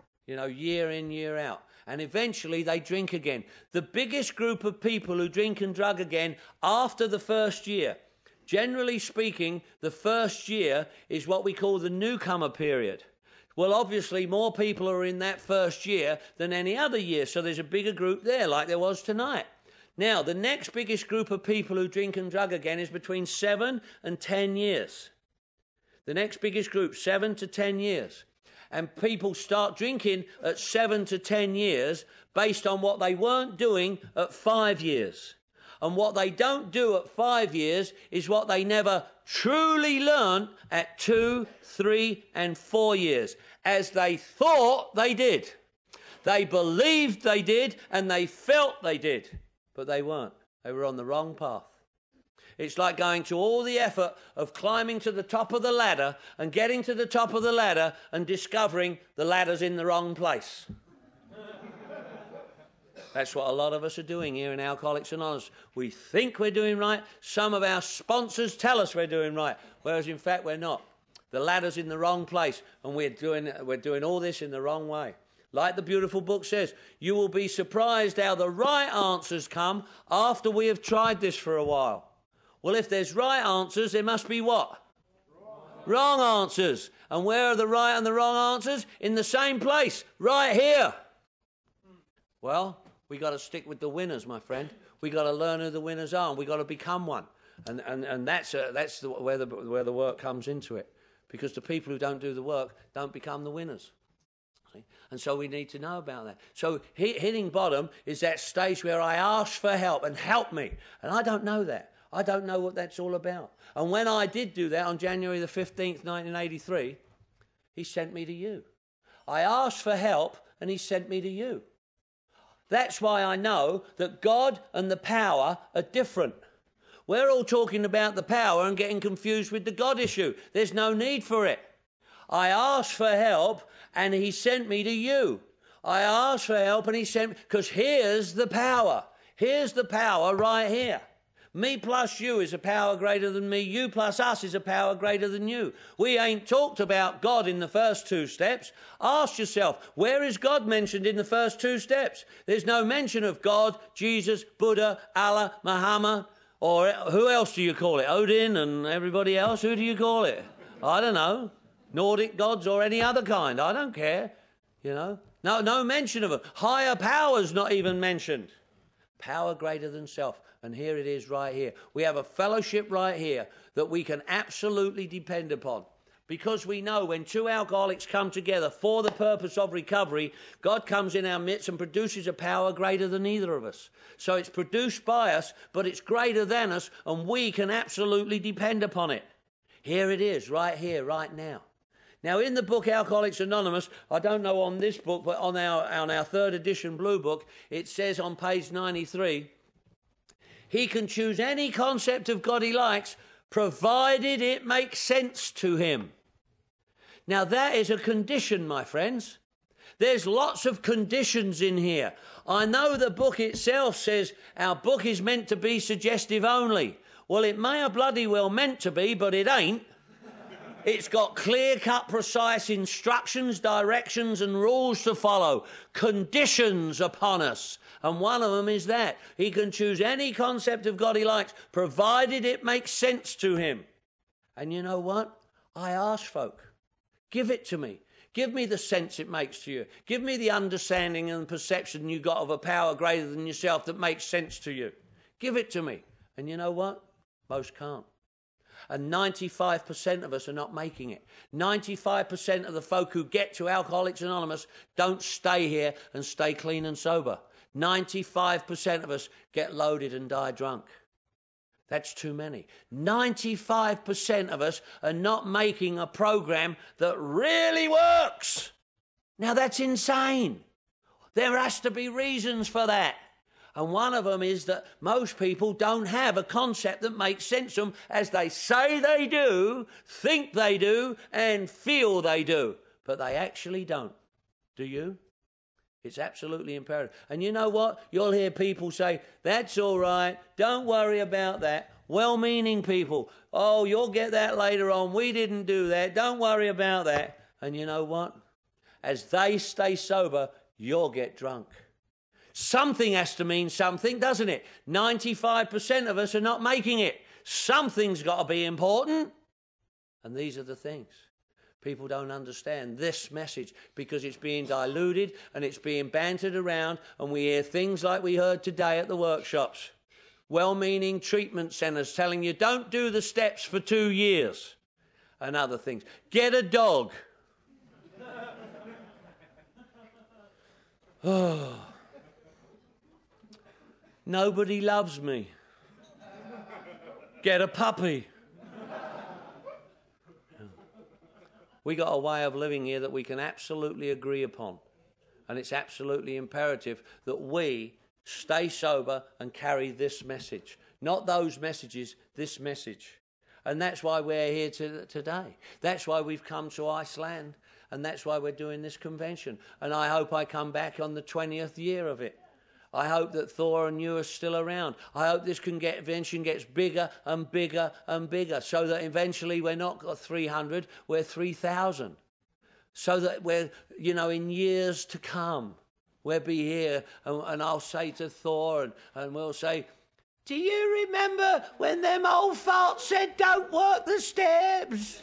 year in, year out. And eventually they drink again. The biggest group of people who drink and drug again after the first year, generally speaking, the first year is what we call the newcomer period. Well, obviously, more people are in that first year than any other year, so there's a bigger group there like there was tonight. Now, the next biggest group of people who drink and drug again is between 7 and 10 years. The next biggest group, 7 to 10 years. And people start drinking at 7 to 10 years based on what they weren't doing at 5 years. And what they don't do at 5 years is what they never truly learned at 2, 3, and 4 years, as they thought they did. They believed they did, and they felt they did. But they weren't. They were on the wrong path. It's like going to all the effort of climbing to the top of the ladder and getting to the top of the ladder and discovering the ladder's in the wrong place. That's what a lot of us are doing here in Alcoholics Anonymous. We think we're doing right. Some of our sponsors tell us we're doing right, whereas in fact we're not. The ladder's in the wrong place, and we're doing all this in the wrong way. Like the beautiful book says, you will be surprised how the right answers come after we have tried this for a while. Well, if there's right answers, there must be what? Wrong answers. And where are the right and the wrong answers? In the same place, right here. Well, we got to stick with the winners, my friend. We got to learn who the winners are, and we got to become one. And that's where the work comes into it. Because the people who don't do the work don't become the winners. And so we need to know about that. So hitting bottom is that stage where I ask for help and help me. And I don't know that. I don't know what that's all about. And when I did do that on January the 15th, 1983, he sent me to you. I asked for help and he sent me to you. That's why I know that God and the power are different. We're all talking about the power and getting confused with the God issue. There's no need for it. I asked for help and he sent me to you. I asked for help and he sent me, because here's the power. Here's the power right here. Me plus you is a power greater than me. You plus us is a power greater than you. We ain't talked about God in the first 2 steps. Ask yourself, where is God mentioned in the first 2 steps? There's no mention of God, Jesus, Buddha, Allah, Muhammad, or who else do you call it? Odin and everybody else? Who do you call it? I don't know. Nordic gods or any other kind. I don't care. No No mention of them. Higher powers not even mentioned. Power greater than self. And here it is right here. We have a fellowship right here that we can absolutely depend upon. Because we know when two alcoholics come together for the purpose of recovery, God comes in our midst and produces a power greater than either of us. So it's produced by us, but it's greater than us, and we can absolutely depend upon it. Here it is, right here, right now. Now, in the book Alcoholics Anonymous, I don't know on this book, but on our third edition blue book, it says on page 93, he can choose any concept of God he likes, provided it makes sense to him. Now, that is a condition, my friends. There's lots of conditions in here. I know the book itself says our book is meant to be suggestive only. Well, it may have bloody well meant to be, but it ain't. It's got clear-cut, precise instructions, directions, and rules to follow. Conditions upon us. And one of them is that. He can choose any concept of God he likes, provided it makes sense to him. And you know what? I ask folk, give it to me. Give me the sense it makes to you. Give me the understanding and perception you got of a power greater than yourself that makes sense to you. Give it to me. And you know what? Most can't. And 95% of us are not making it. 95% of the folk who get to Alcoholics Anonymous don't stay here and stay clean and sober. 95% of us get loaded and die drunk. That's too many. 95% of us are not making a program that really works. Now that's insane. There has to be reasons for that. And one of them is that most people don't have a concept that makes sense to them as they say they do, think they do, and feel they do. But they actually don't. Do you? It's absolutely imperative. And you know what? You'll hear people say, that's all right, don't worry about that. Well-meaning people, oh, you'll get that later on. We didn't do that. Don't worry about that. And you know what? As they stay sober, you'll get drunk. Something has to mean something, doesn't it? 95% of us are not making it. Something's got to be important. And these are the things. People don't understand this message because it's being diluted and it's being bantered around, and we hear things like we heard today at the workshops. Well-meaning treatment centres telling you don't do the steps for 2 years and other things. Get a dog. Oh. Nobody loves me. Get a puppy. We got a way of living here that we can absolutely agree upon. And it's absolutely imperative that we stay sober and carry this message. Not those messages, this message. And that's why we're here today. That's why we've come to Iceland. And that's why we're doing this convention. And I hope I come back on the 20th year of it. I hope that Thor and you are still around. I hope this convention gets bigger and bigger and bigger, so that eventually we're not 300, we're 3,000. So that we're, in years to come, we'll be here and I'll say to Thor and we'll say, do you remember when them old farts said don't work the steps?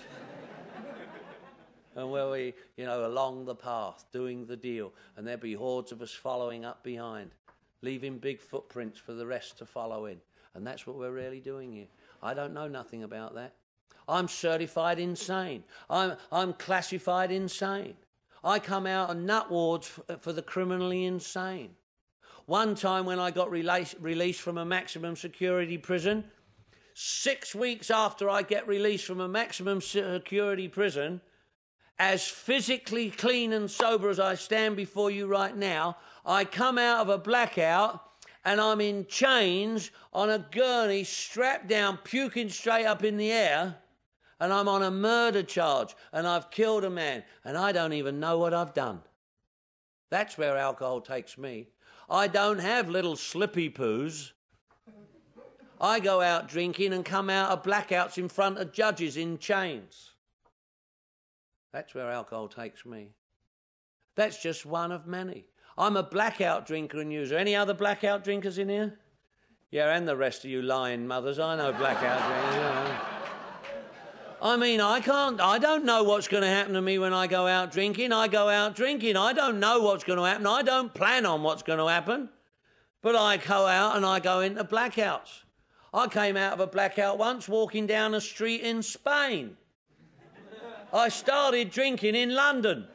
And we'll be, along the path, doing the deal, and there'll be hordes of us following up behind, leaving big footprints for the rest to follow in. And that's what we're really doing here. I don't know nothing about that. I'm certified insane. I'm classified insane. I come out on nut wards for the criminally insane. One time when I got released from a maximum security prison, 6 weeks after I get released from a maximum security prison, as physically clean and sober as I stand before you right now, I come out of a blackout and I'm in chains on a gurney, strapped down, puking straight up in the air, and I'm on a murder charge and I've killed a man and I don't even know what I've done. That's where alcohol takes me. I don't have little slippy poos. I go out drinking and come out of blackouts in front of judges in chains. That's where alcohol takes me. That's just one of many. I'm a blackout drinker and user. Any other blackout drinkers in here? Yeah, and the rest of you lying mothers. I know blackout drinkers. I mean, I don't know what's going to happen to me when I go out drinking. I go out drinking. I don't know what's going to happen. I don't plan on what's going to happen. But I go out and I go into blackouts. I came out of a blackout once walking down a street in Spain. I started drinking in London.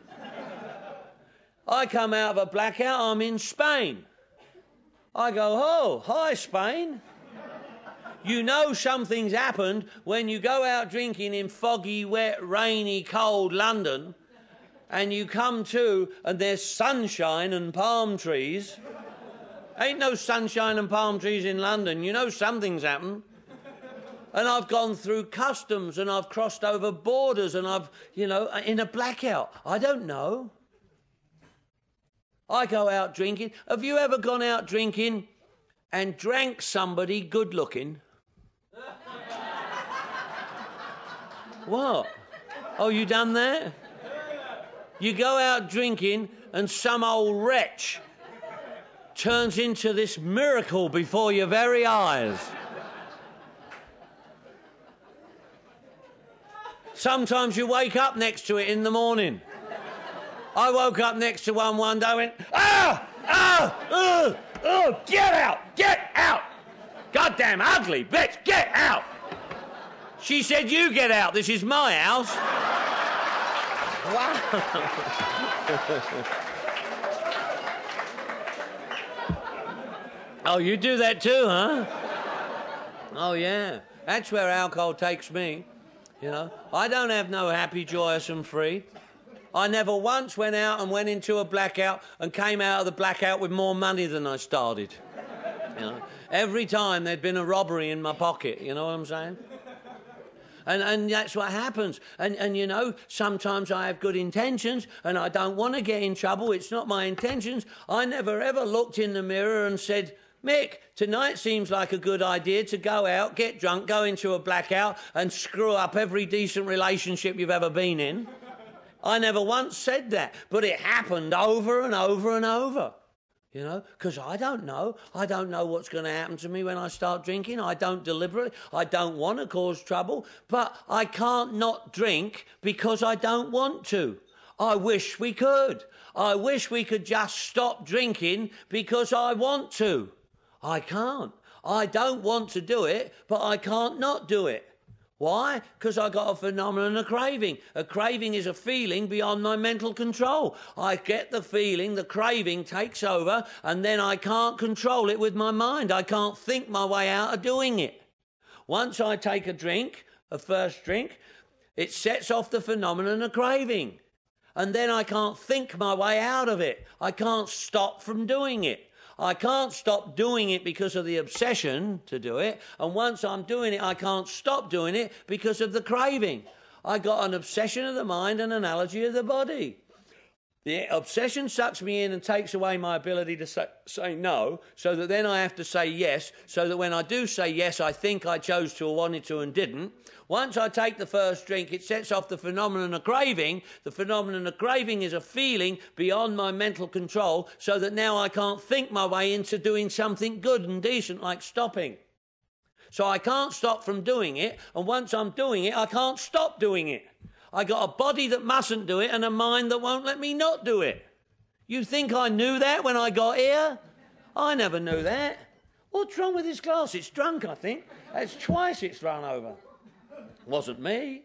I come out of a blackout, I'm in Spain. I go, oh, hi, Spain. You know something's happened when you go out drinking in foggy, wet, rainy, cold London and you come to and there's sunshine and palm trees. Ain't no sunshine and palm trees in London. You know something's happened. And I've gone through customs and I've crossed over borders and I've, in a blackout. I don't know. I go out drinking. Have you ever gone out drinking and drank somebody good looking? What? Oh, you done that? You go out drinking and some old wretch turns into this miracle before your very eyes. Sometimes you wake up next to it in the morning. I woke up next to one day and went, get out! Goddamn ugly bitch, get out! She said, you get out, this is my house. Wow. Oh, you do that too, huh? Oh, yeah. That's where alcohol takes me, I don't have no happy, joyous and free. I never once went out and went into a blackout and came out of the blackout with more money than I started. Every time there'd been a robbery in my pocket, you know what I'm saying? And that's what happens. And sometimes I have good intentions and I don't want to get in trouble. It's not my intentions. I never ever looked in the mirror and said, Mick, tonight seems like a good idea to go out, get drunk, go into a blackout and screw up every decent relationship you've ever been in. I never once said that, but it happened over and over and over. Because I don't know. I don't know what's going to happen to me when I start drinking. I don't deliberately. I don't want to cause trouble, but I can't not drink because I don't want to. I wish we could. I wish we could just stop drinking because I want to. I can't. I don't want to do it, but I can't not do it. Why? Because I got a phenomenon of craving. A craving is a feeling beyond my mental control. I get the feeling, the craving takes over, and then I can't control it with my mind. I can't think my way out of doing it. Once I take a drink, a first drink, it sets off the phenomenon of craving. And then I can't think my way out of it. I can't stop from doing it. I can't stop doing it because of the obsession to do it. And once I'm doing it, I can't stop doing it because of the craving. I got an obsession of the mind and an allergy of the body. The obsession sucks me in and takes away my ability to say no, so that then I have to say yes, so that when I do say yes, I think I chose to or wanted to and didn't. Once I take the first drink, it sets off the phenomenon of craving. The phenomenon of craving is a feeling beyond my mental control, so that now I can't think my way into doing something good and decent like stopping. So I can't stop from doing it, and once I'm doing it, I can't stop doing it. I got a body that mustn't do it and a mind that won't let me not do it. You think I knew that when I got here? I never knew that. What's wrong with this glass? It's drunk, I think. That's twice it's run over. Wasn't me.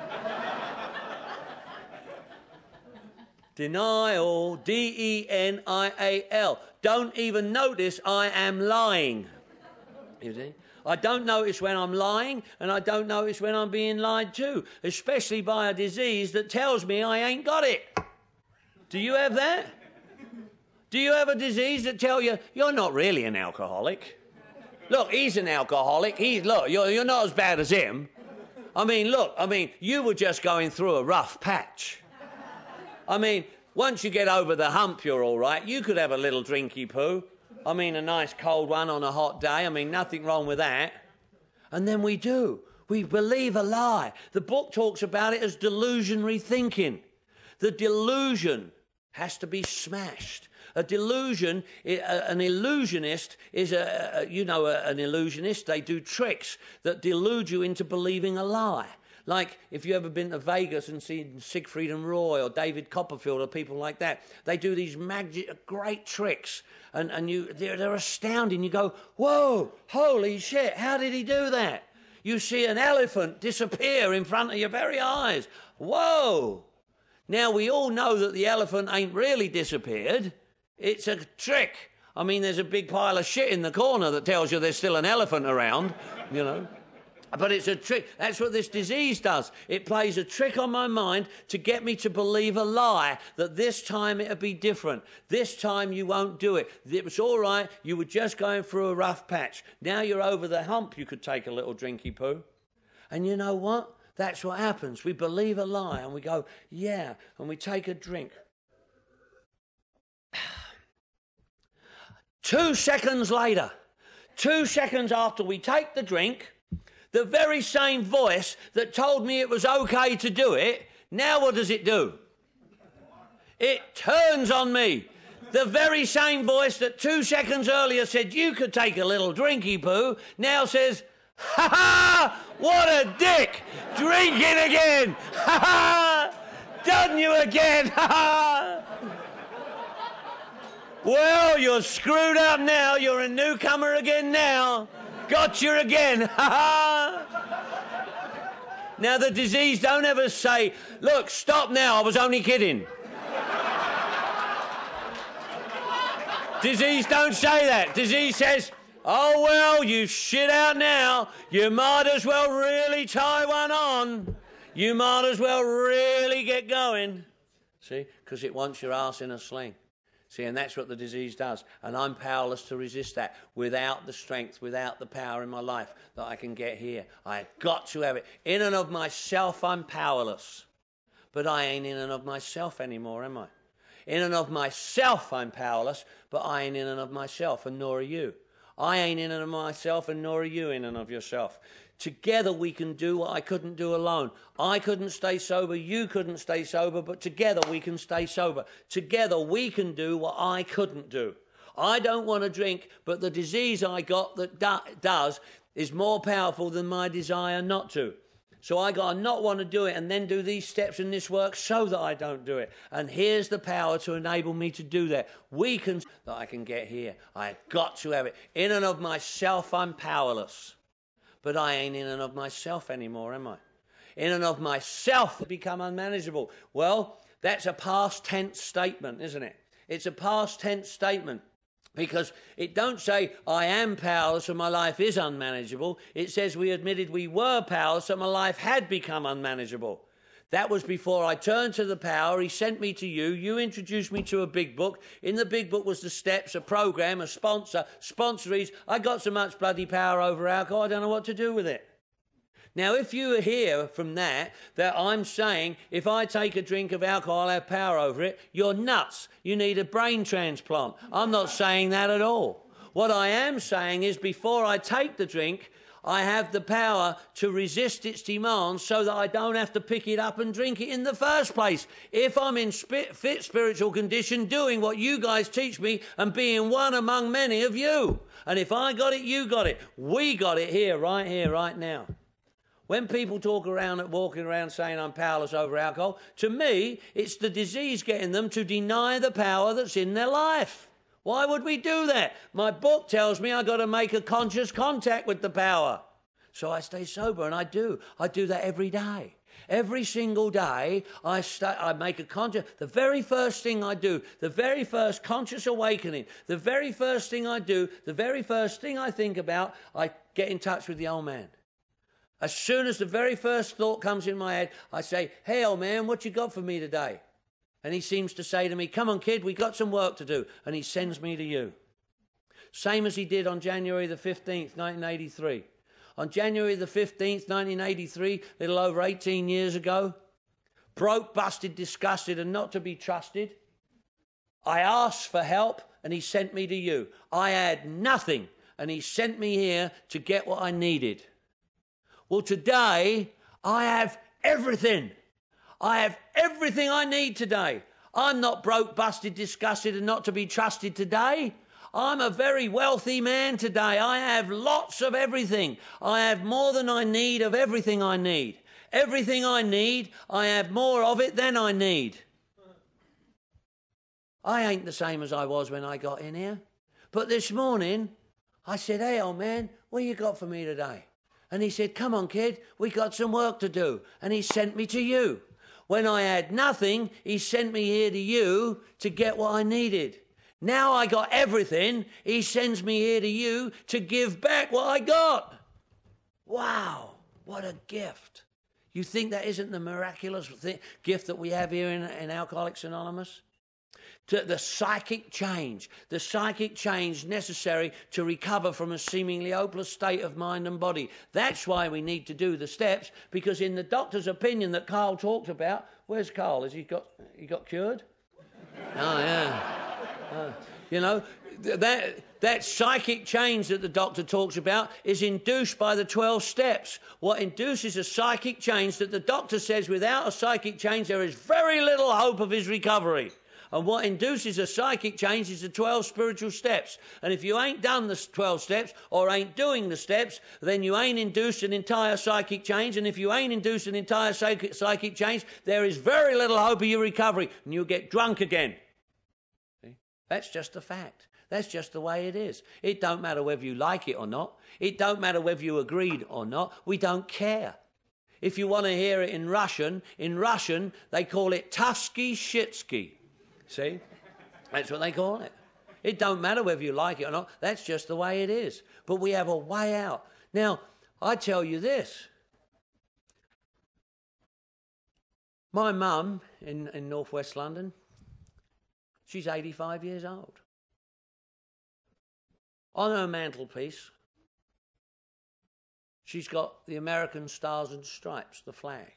Denial, D-E-N-I-A-L. Don't even notice I am lying. You see? I don't notice when I'm lying, and I don't notice when I'm being lied to, especially by a disease that tells me I ain't got it. Do you have that? Do you have a disease that tells you you're not really an alcoholic? Look, he's an alcoholic. Look, you're not as bad as him. You were just going through a rough patch. Once you get over the hump, you're all right. You could have a little drinky poo. A nice cold one on a hot day. Nothing wrong with that. And then we do. We believe a lie. The book talks about it as delusionary thinking. The delusion has to be smashed. A delusion, an illusionist is an illusionist. They do tricks that delude you into believing a lie. Like if you ever been to Vegas and seen Siegfried and Roy or David Copperfield or people like that, they do these great tricks, and they're astounding. You go, whoa, holy shit, how did he do that? You see an elephant disappear in front of your very eyes. Whoa! Now, we all know that the elephant ain't really disappeared. It's a trick. I mean, there's a big pile of shit in the corner that tells you there's still an elephant around, you know. But it's a trick. That's what this disease does. It plays a trick on my mind to get me to believe a lie, that this time it'll be different. This time you won't do it. It was all right. You were just going through a rough patch. Now you're over the hump. You could take a little drinky poo. And you know what? That's what happens. We believe a lie and we go, yeah, and we take a drink. 2 seconds later, 2 seconds after we take the drink, the very same voice that told me it was okay to do it, now what does it do? It turns on me. The very same voice that 2 seconds earlier said you could take a little drinky poo now says, ha ha, what a dick, drinking again, ha ha, done you again, ha ha. Well, you're screwed up now, you're a newcomer again now. Got you again, ha ha! Now the disease don't ever say, look, stop now, I was only kidding. Disease don't say that. Disease says, oh well, you shit out now, you might as well really tie one on. You might as well really get going. See, because it wants your ass in a sling. See, and that's what the disease does. And I'm powerless to resist that without the strength, without the power in my life that I can get here. I've got to have it. In and of myself, I'm powerless. But I ain't in and of myself anymore, am I? In and of myself, I'm powerless, but I ain't in and of myself, and nor are you. I ain't in and of myself, and nor are you in and of yourself. Together we can do what I couldn't do alone. I couldn't stay sober, you couldn't stay sober, but together we can stay sober. Together we can do what I couldn't do. I don't want to drink, but the disease I got that does is more powerful than my desire not to. So I got to not want to do it and then do these steps and this work so that I don't do it. And here's the power to enable me to do that. We can, that I can get here. I've got to have it. In and of myself, I'm powerless. But I ain't in and of myself anymore, am I? In and of myself, I've become unmanageable. Well, that's a past tense statement, isn't it? It's a past tense statement because it don't say I am powerless and my life is unmanageable. It says we admitted we were powerless and my life had become unmanageable. That was before I turned to the power. He sent me to you. You introduced me to a big book. In the big book was the steps, a program, a sponsor, sponsories. I got so much bloody power over alcohol, I don't know what to do with it. Now, if you hear from that I'm saying if I take a drink of alcohol, I'll have power over it, you're nuts. You need a brain transplant. I'm not saying that at all. What I am saying is before I take the drink, I have the power to resist its demands so that I don't have to pick it up and drink it in the first place. If I'm in fit spiritual condition, doing what you guys teach me and being one among many of you. And if I got it, you got it. We got it here, right now. When people walking around saying I'm powerless over alcohol, to me, it's the disease getting them to deny the power that's in their life. Why would we do that? My book tells me I've got to make a conscious contact with the power. So I stay sober, and I do. I do that every day. Every single day, I make a conscious... The very first thing I do, the very first conscious awakening, the very first thing I do, the very first thing I think about, I get in touch with the old man. As soon as the very first thought comes in my head, I say, hey, old man, what you got for me today? And he seems to say to me, come on, kid, we got some work to do. And he sends me to you. Same as he did on January the 15th, 1983. On January the 15th, 1983, a little over 18 years ago, broke, busted, disgusted, and not to be trusted, I asked for help, and he sent me to you. I had nothing, and he sent me here to get what I needed. Well, today, I have everything. I have everything I need today. I'm not broke, busted, disgusted, and not to be trusted today. I'm a very wealthy man today. I have lots of everything. I have more than I need of everything I need. Everything I need, I have more of it than I need. I ain't the same as I was when I got in here. But this morning, I said, hey, old man, what you got for me today? And he said, come on, kid, we got some work to do. And he sent me to you. When I had nothing, he sent me here to you to get what I needed. Now I got everything, he sends me here to you to give back what I got. Wow, what a gift. You think that isn't the miraculous gift that we have here in Alcoholics Anonymous? The psychic change necessary to recover from a seemingly hopeless state of mind and body. That's why we need to do the steps, because in the doctor's opinion that Carl talked about, where's Carl? Has he got cured? Oh, yeah. You know, that psychic change that the doctor talks about is induced by the 12 steps. What induces a psychic change that the doctor says without a psychic change there is very little hope of his recovery. And what induces a psychic change is the 12 spiritual steps. And if you ain't done the 12 steps or ain't doing the steps, then you ain't induced an entire psychic change. And if you ain't induced an entire psychic change, there is very little hope of your recovery. And you'll get drunk again. See? That's just a fact. That's just the way it is. It don't matter whether you like it or not. It don't matter whether you agreed or not. We don't care. If you want to hear it in Russian they call it Tufsky Shitsky. See? That's what they call it. It don't matter whether you like it or not. That's just the way it is. But we have a way out. Now, I tell you this. My mum in northwest London, she's 85 years old. On her mantelpiece, she's got the American Stars and Stripes, the flag.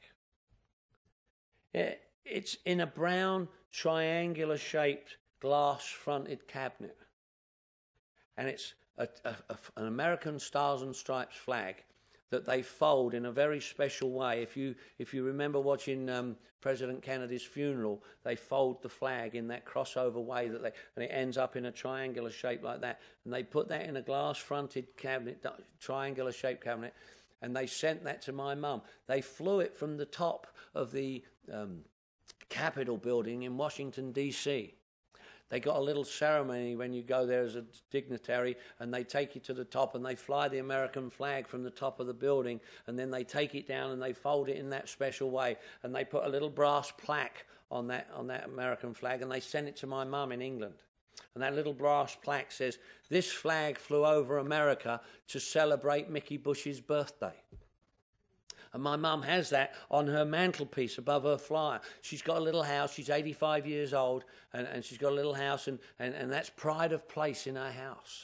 It's in a brown, triangular-shaped, glass-fronted cabinet. And it's an American Stars and Stripes flag that they fold in a very special way. If you remember watching President Kennedy's funeral, they fold the flag in that crossover way and it ends up in a triangular shape like that. And they put that in a glass-fronted cabinet, triangular-shaped cabinet, and they sent that to my mum. They flew it from the top of the Capitol building in Washington, D.C. They got a little ceremony when you go there as a dignitary, and they take you to the top and they fly the American flag from the top of the building, and then they take it down and they fold it in that special way, and they put a little brass plaque on that American flag, and they send it to my mum in England. And that little brass plaque says, "This flag flew over America to celebrate Mickey Bush's birthday." And my mum has that on her mantelpiece above her flyer. She's got a little house. She's 85 years old, and she's got a little house, and that's pride of place in her house.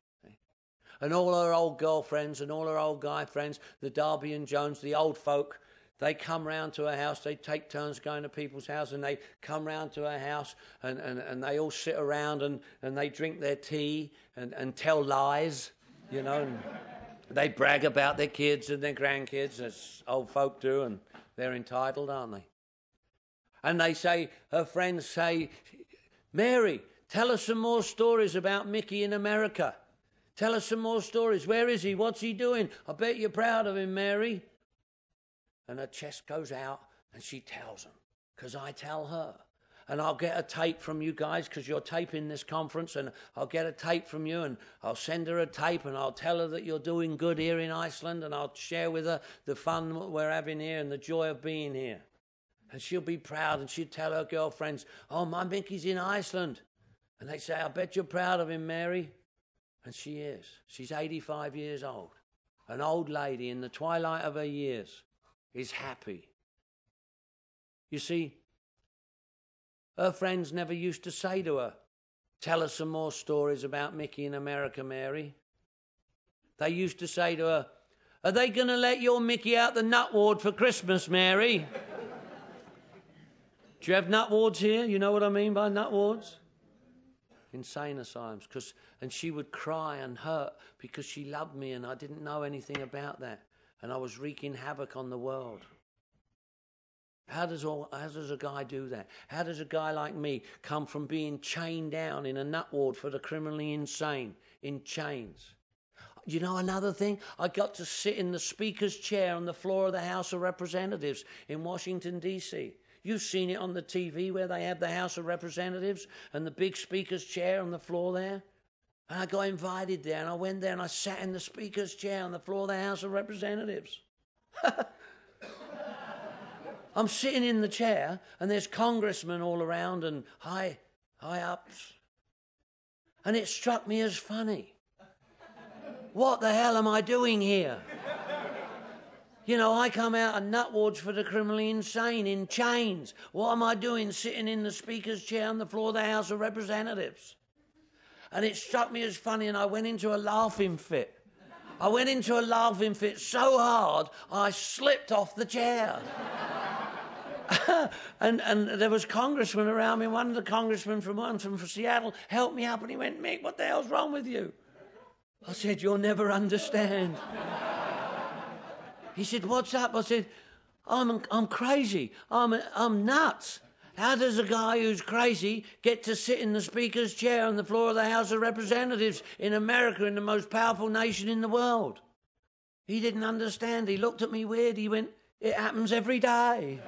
And all her old girlfriends and all her old guy friends, the Darby and Jones, the old folk, they come round to her house. They take turns going to people's house, and they come round to her house, and they all sit around, and they drink their tea and tell lies, you know. They brag about their kids and their grandkids, as old folk do, and they're entitled, aren't they? And they say, her friends say, "Mary, tell us some more stories about Mickey in America. Tell us some more stories. Where is he? What's he doing? I bet you're proud of him, Mary." And her chest goes out, and she tells them, because I tell her. And I'll get a tape from you guys, because you're taping this conference, and I'll get a tape from you, and I'll send her a tape, and I'll tell her that you're doing good here in Iceland, and I'll share with her the fun we're having here and the joy of being here. And she'll be proud, and she'll tell her girlfriends, "Oh, my Mickey's in Iceland." And they say, "I bet you're proud of him, Mary." And she is. She's 85 years old. An old lady in the twilight of her years is happy. You see, her friends never used to say to her, "Tell us some more stories about Mickey in America, Mary." They used to say to her, "Are they going to let your Mickey out the nut ward for Christmas, Mary?" Do you have nut wards here? You know what I mean by nut wards? Insane asylums. And she would cry and hurt because she loved me and I didn't know anything about that. And I was wreaking havoc on the world. How does a guy do that? How does a guy like me come from being chained down in a nut ward for the criminally insane, in chains? you know another thing? I got to sit in the Speaker's chair on the floor of the House of Representatives in Washington, D.C. You've seen it on the TV where they have the House of Representatives and the big Speaker's chair on the floor there. And I got invited there, and I went there and I sat in the Speaker's chair on the floor of the House of Representatives. I'm sitting in the chair, and there's congressmen all around and high-ups. And it struck me as funny. What the hell am I doing here? You know, I come out of nut wards for the criminally insane in chains. What am I doing sitting in the Speaker's chair on the floor of the House of Representatives? And it struck me as funny, and I went into a laughing fit. I went into a laughing fit so hard, I slipped off the chair. and there was congressmen around me. One of the congressmen from Seattle helped me up, and he went, "Mick, what the hell's wrong with you?" I said, "You'll never understand." He said, "What's up?" I said, I'm crazy. I'm nuts. How does a guy who's crazy get to sit in the Speaker's chair on the floor of the House of Representatives in America, in the most powerful nation in the world? He didn't understand. He looked at me weird. He went, "It happens every day."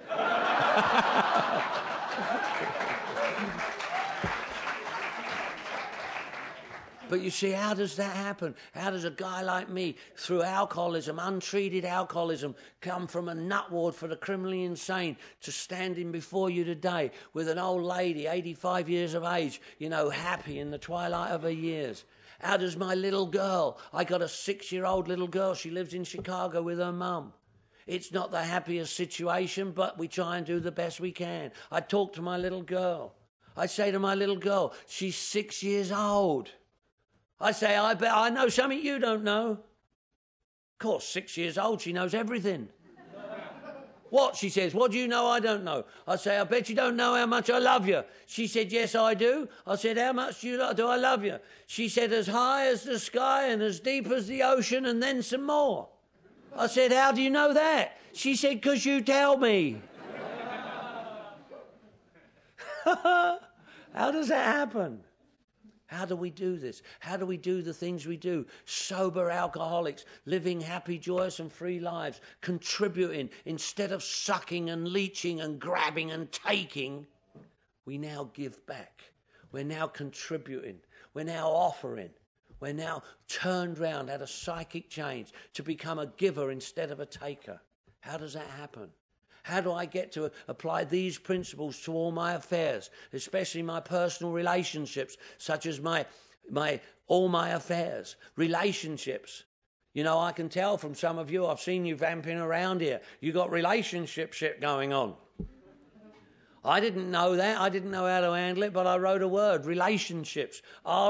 But you see, how does that happen? How does a guy like me, through alcoholism, untreated alcoholism, come from a nut ward for the criminally insane to standing before you today with an old lady, 85 years of age, you know, happy in the twilight of her years? How does my little girl, I got a 6-year-old little girl, she lives in Chicago with her mum. It's not the happiest situation, but we try and do the best we can. I talk to my little girl. I say to my little girl, she's 6 years old. I say, I bet I know something you don't know. Of course, 6 years old, she knows everything. What? She says, "What do you know I don't know?" I say, "I bet you don't know how much I love you." She said, "Yes, I do." I said, "How much do I love you?" She said, "As high as the sky and as deep as the ocean and then some more." I said, "How do you know that?" She said, "'Cause you tell me." How does that happen? How do we do this? How do we do the things we do? Sober alcoholics, living happy, joyous and free lives, contributing instead of sucking and leeching and grabbing and taking. We now give back. We're now contributing. We're now offering. We're now turned round, had a psychic change to become a giver instead of a taker. How does that happen? How do I get to apply these principles to all my affairs, especially my personal relationships, such as all my affairs, relationships? You know, I can tell from some of you, I've seen you vamping around here. You got relationship shit going on. I didn't know that. I didn't know how to handle it, but I wrote a word, relationships.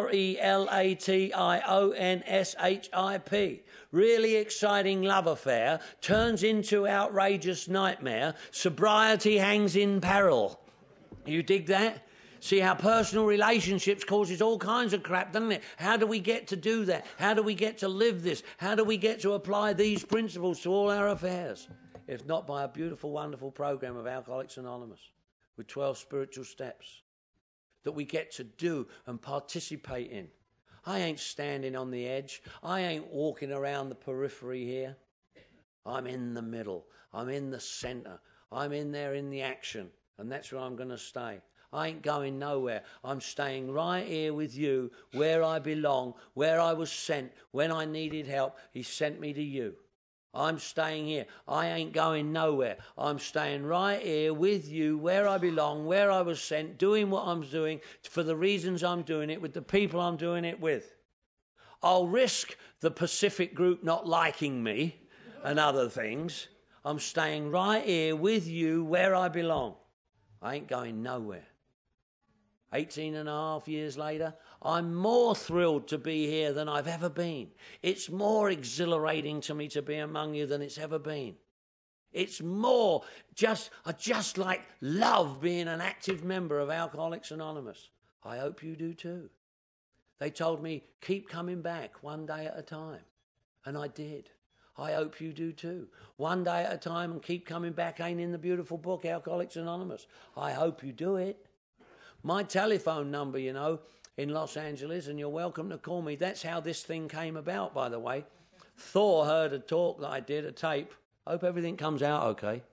RELATIONSHIP. Really exciting love affair turns into outrageous nightmare. Sobriety hangs in peril. You dig that? See how personal relationships causes all kinds of crap, doesn't it? How do we get to do that? How do we get to live this? How do we get to apply these principles to all our affairs? If not by a beautiful, wonderful program of Alcoholics Anonymous with 12 spiritual steps that we get to do and participate in. I ain't standing on the edge. I ain't walking around the periphery here. I'm in the middle. I'm in the center. I'm in there in the action. And that's where I'm going to stay. I ain't going nowhere. I'm staying right here with you, where I belong, where I was sent. When I needed help, he sent me to you. I'm staying here. I ain't going nowhere. I'm staying right here with you, where I belong, where I was sent, doing what I'm doing for the reasons I'm doing it, with the people I'm doing it with. I'll risk the Pacific group not liking me and other things. I'm staying right here with you, where I belong. I ain't going nowhere. 18 and a half years later, I'm more thrilled to be here than I've ever been. It's more exhilarating to me to be among you than it's ever been. It's more, I just like love being an active member of Alcoholics Anonymous. I hope you do too. They told me, keep coming back one day at a time. And I did. I hope you do too. One day at a time and keep coming back ain't in the beautiful book, Alcoholics Anonymous. I hope you do it. My telephone number, in Los Angeles, and you're welcome to call me. That's how this thing came about, by the way. Thor heard a talk that I did, a tape. Hope everything comes out okay.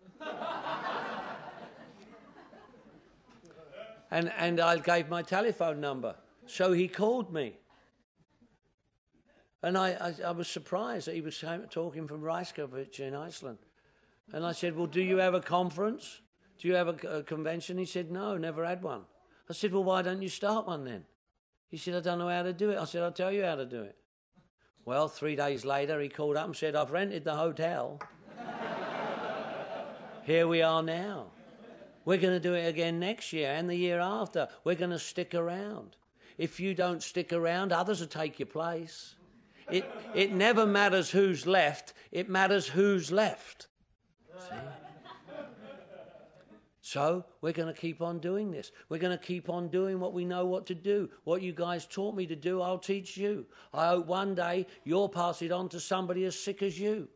And I gave my telephone number. So he called me. And I was surprised that he was talking from Reykjavik in Iceland. And I said, well, do you have a conference? Do you have a convention? He said, no, never had one. I said, well, why don't you start one then? He said, I don't know how to do it. I said, I'll tell you how to do it. Well, 3 days later, he called up and said, I've rented the hotel. Here we are now. We're going to do it again next year and the year after. We're going to stick around. If you don't stick around, others will take your place. It never matters who's left. It matters who's left. See? So we're going to keep on doing this. We're going to keep on doing what we know what to do. What you guys taught me to do, I'll teach you. I hope one day you'll pass it on to somebody as sick as you.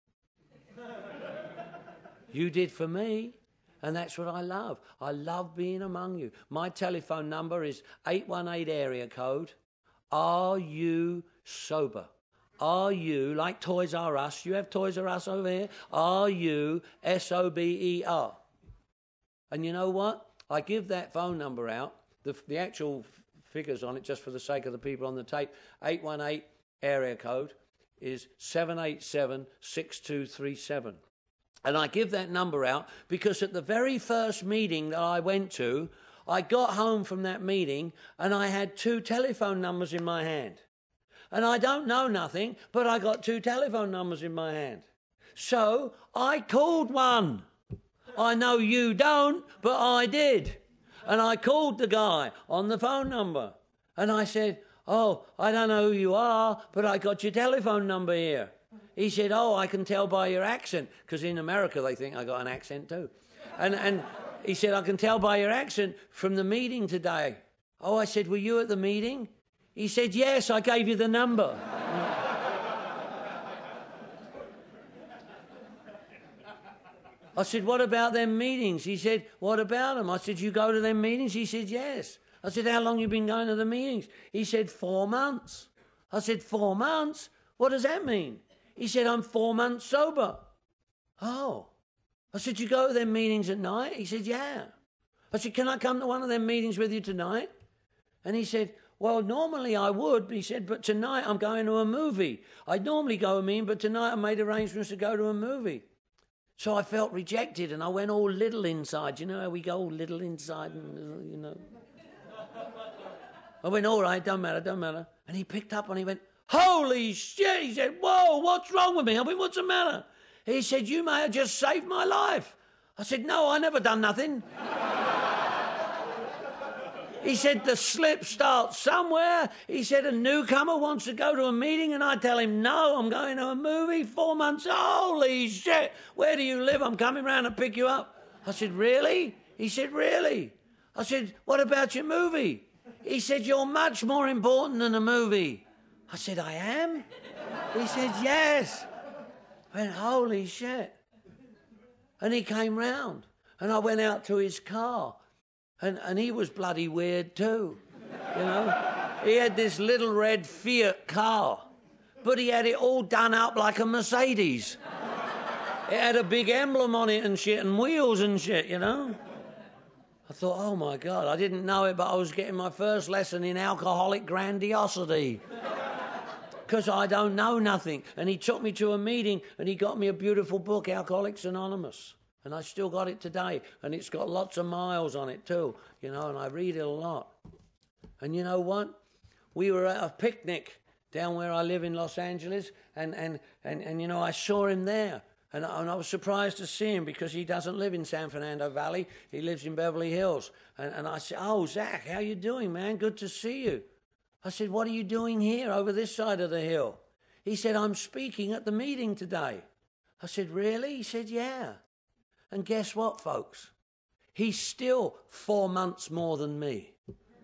You did for me. And that's what I love. I love being among you. My telephone number is 818 area code. Are you sober? Are you, like Toys R Us, you have Toys R Us over here? Are you SOBER? And you know what? I give that phone number out, the actual figures on it, just for the sake of the people on the tape. 818 area code is 787-6237. And I give that number out because at the very first meeting that I went to, I got home from that meeting and I had 2 telephone numbers in my hand. And I don't know nothing, but I got 2 telephone numbers in my hand. So I called one. I know you don't, but I did. And I called the guy on the phone number. And I said, oh, I don't know who you are, but I got your telephone number here. He said, oh, I can tell by your accent, because in America they think I got an accent too. And he said, I can tell by your accent from the meeting today. Oh, I said, were you at the meeting? He said, yes, I gave you the number. I said, what about them meetings? He said, what about them? I said, you go to them meetings? He said, yes. I said, how long you been going to the meetings? He said, 4 months. I said, 4 months? What does that mean? He said, I'm 4 months sober. Oh. I said, you go to them meetings at night? He said, yeah. I said, can I come to one of them meetings with you tonight? And he said, well, normally I would. He said, but tonight I'm going to a movie. I normally go to a meeting, but tonight I made arrangements to go to a movie. So I felt rejected and I went all little inside. You know how we go all little inside and, you know. I went, all right, don't matter. And he picked up and he went, holy shit. He said, whoa, what's wrong with me? I went, what's the matter? He said, you may have just saved my life. I said, no, I never done nothing. He said, the slip starts somewhere. He said, a newcomer wants to go to a meeting, and I tell him, no, I'm going to a movie, 4 months. Holy shit, where do you live? I'm coming round to pick you up. I said, really? He said, really? I said, what about your movie? He said, you're much more important than a movie. I said, I am? He said, yes. I went, holy shit. And he came round, and I went out to his car. And he was bloody weird too, you know. He had this little red Fiat car, but he had it all done up like a Mercedes. It had a big emblem on it and shit and wheels and shit, you know. I thought, oh my God, I didn't know it, but I was getting my first lesson in alcoholic grandiosity. Because I don't know nothing. And he took me to a meeting and he got me a beautiful book, Alcoholics Anonymous. And I still got it today. And it's got lots of miles on it too, you know, and I read it a lot. And you know what? We were at a picnic down where I live in Los Angeles, and you know, I saw him there. And I was surprised to see him because he doesn't live in San Fernando Valley. He lives in Beverly Hills. And I said, oh, Zach, how you doing, man? Good to see you. I said, what are you doing here over this side of the hill? He said, I'm speaking at the meeting today. I said, really? He said, yeah. And guess what, folks? He's still 4 months more than me.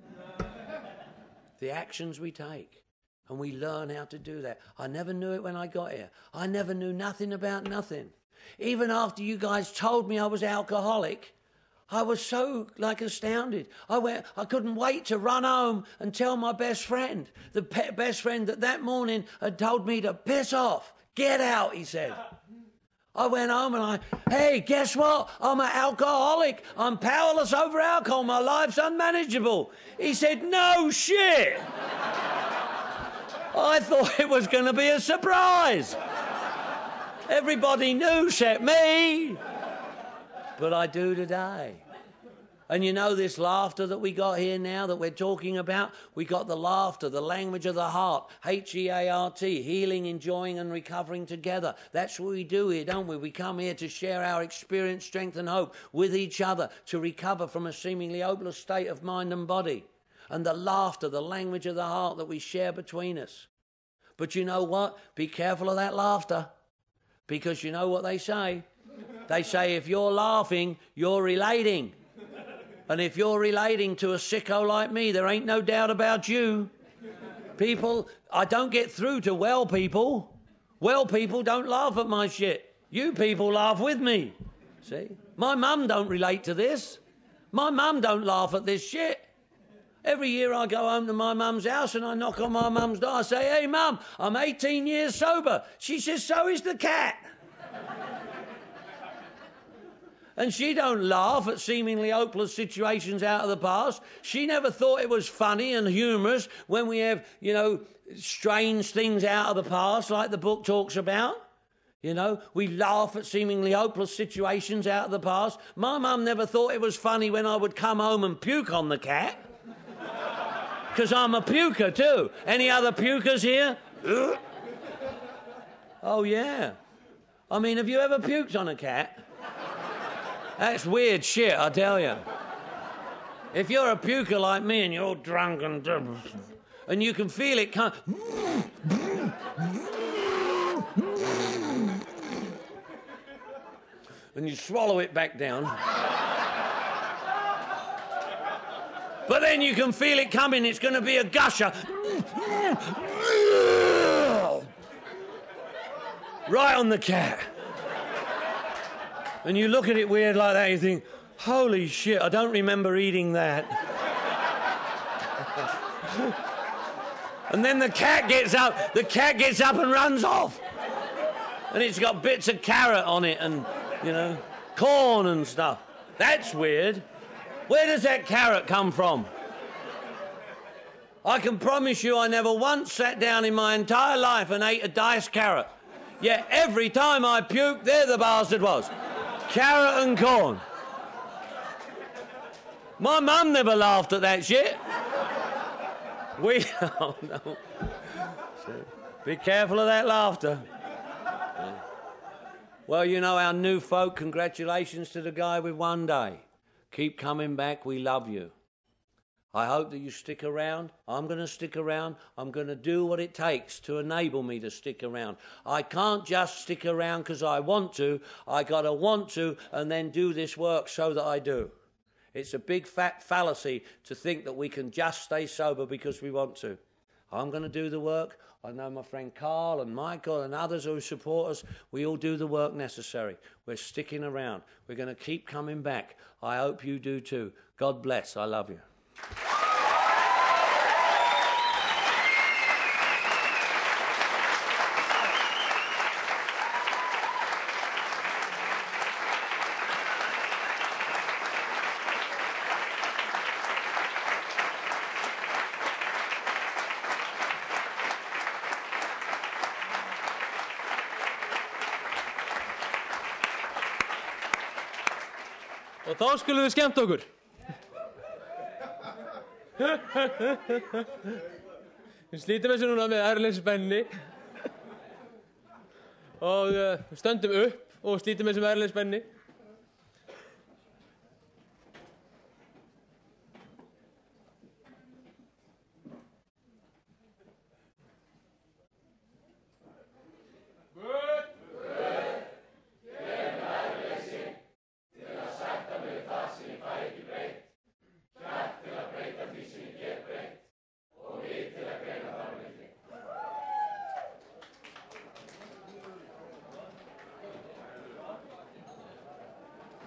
The actions we take. And we learn how to do that. I never knew it when I got here. I never knew nothing about nothing. Even after you guys told me I was alcoholic, I was so, astounded. I couldn't wait to run home and tell my best friend, the best friend that morning had told me to piss off. Get out, he said. I went home and hey, guess what? I'm an alcoholic. I'm powerless over alcohol. My life's unmanageable. He said, no shit. I thought it was going to be a surprise. Everybody knew except me. But I do today. And you know this laughter that we got here now that we're talking about? We got the laughter, the language of the heart, H-E-A-R-T, healing, enjoying and recovering together. That's what we do here, don't we? We come here to share our experience, strength and hope with each other to recover from a seemingly hopeless state of mind and body. And the laughter, the language of the heart that we share between us. But you know what? Be careful of that laughter. Because you know what they say? They say if you're laughing, you're relating. And if you're relating to a sicko like me, there ain't no doubt about you. People, I don't get through to well people. Well people don't laugh at my shit. You people laugh with me. See? My mum don't relate to this. My mum don't laugh at this shit. Every year I go home to my mum's house and I knock on my mum's door. I say, hey, mum, I'm 18 years sober. She says, so is the cat. And she don't laugh at seemingly hopeless situations out of the past. She never thought it was funny and humorous when we have, strange things out of the past like the book talks about. We laugh at seemingly hopeless situations out of the past. My mum never thought it was funny when I would come home and puke on the cat. Because I'm a puker too. Any other pukers here? Oh, yeah. I mean, have you ever puked on a cat? That's weird shit, I tell you. If you're a puker like me and you're all drunk and you can feel it come... and you swallow it back down. But then you can feel it coming, it's going to be a gusher. Right on the cat. And you look at it weird like that, you think, holy shit, I don't remember eating that. And then the cat gets up and runs off. And it's got bits of carrot on it and, corn and stuff. That's weird. Where does that carrot come from? I can promise you I never once sat down in my entire life and ate a diced carrot. Yet every time I puked, there the bastard was. Carrot and corn. My mum never laughed at that shit. Oh no. Be careful of that laughter. Well, our new folk, congratulations to the guy with one day. Keep coming back, we love you. I hope that you stick around. I'm going to stick around. I'm going to do what it takes to enable me to stick around. I can't just stick around because I want to. I got to want to and then do this work so that I do. It's a big fat fallacy to think that we can just stay sober because we want to. I'm going to do the work. I know my friend Carl and Michael and others who support us. We all do the work necessary. We're sticking around. We're going to keep coming back. I hope you do too. God bless. I love you. Og þá skulum við skemmta okkur. Við slítum þessu núna með ærleikspenni. Og stöndum upp og slítum þessu með ærleikspenni.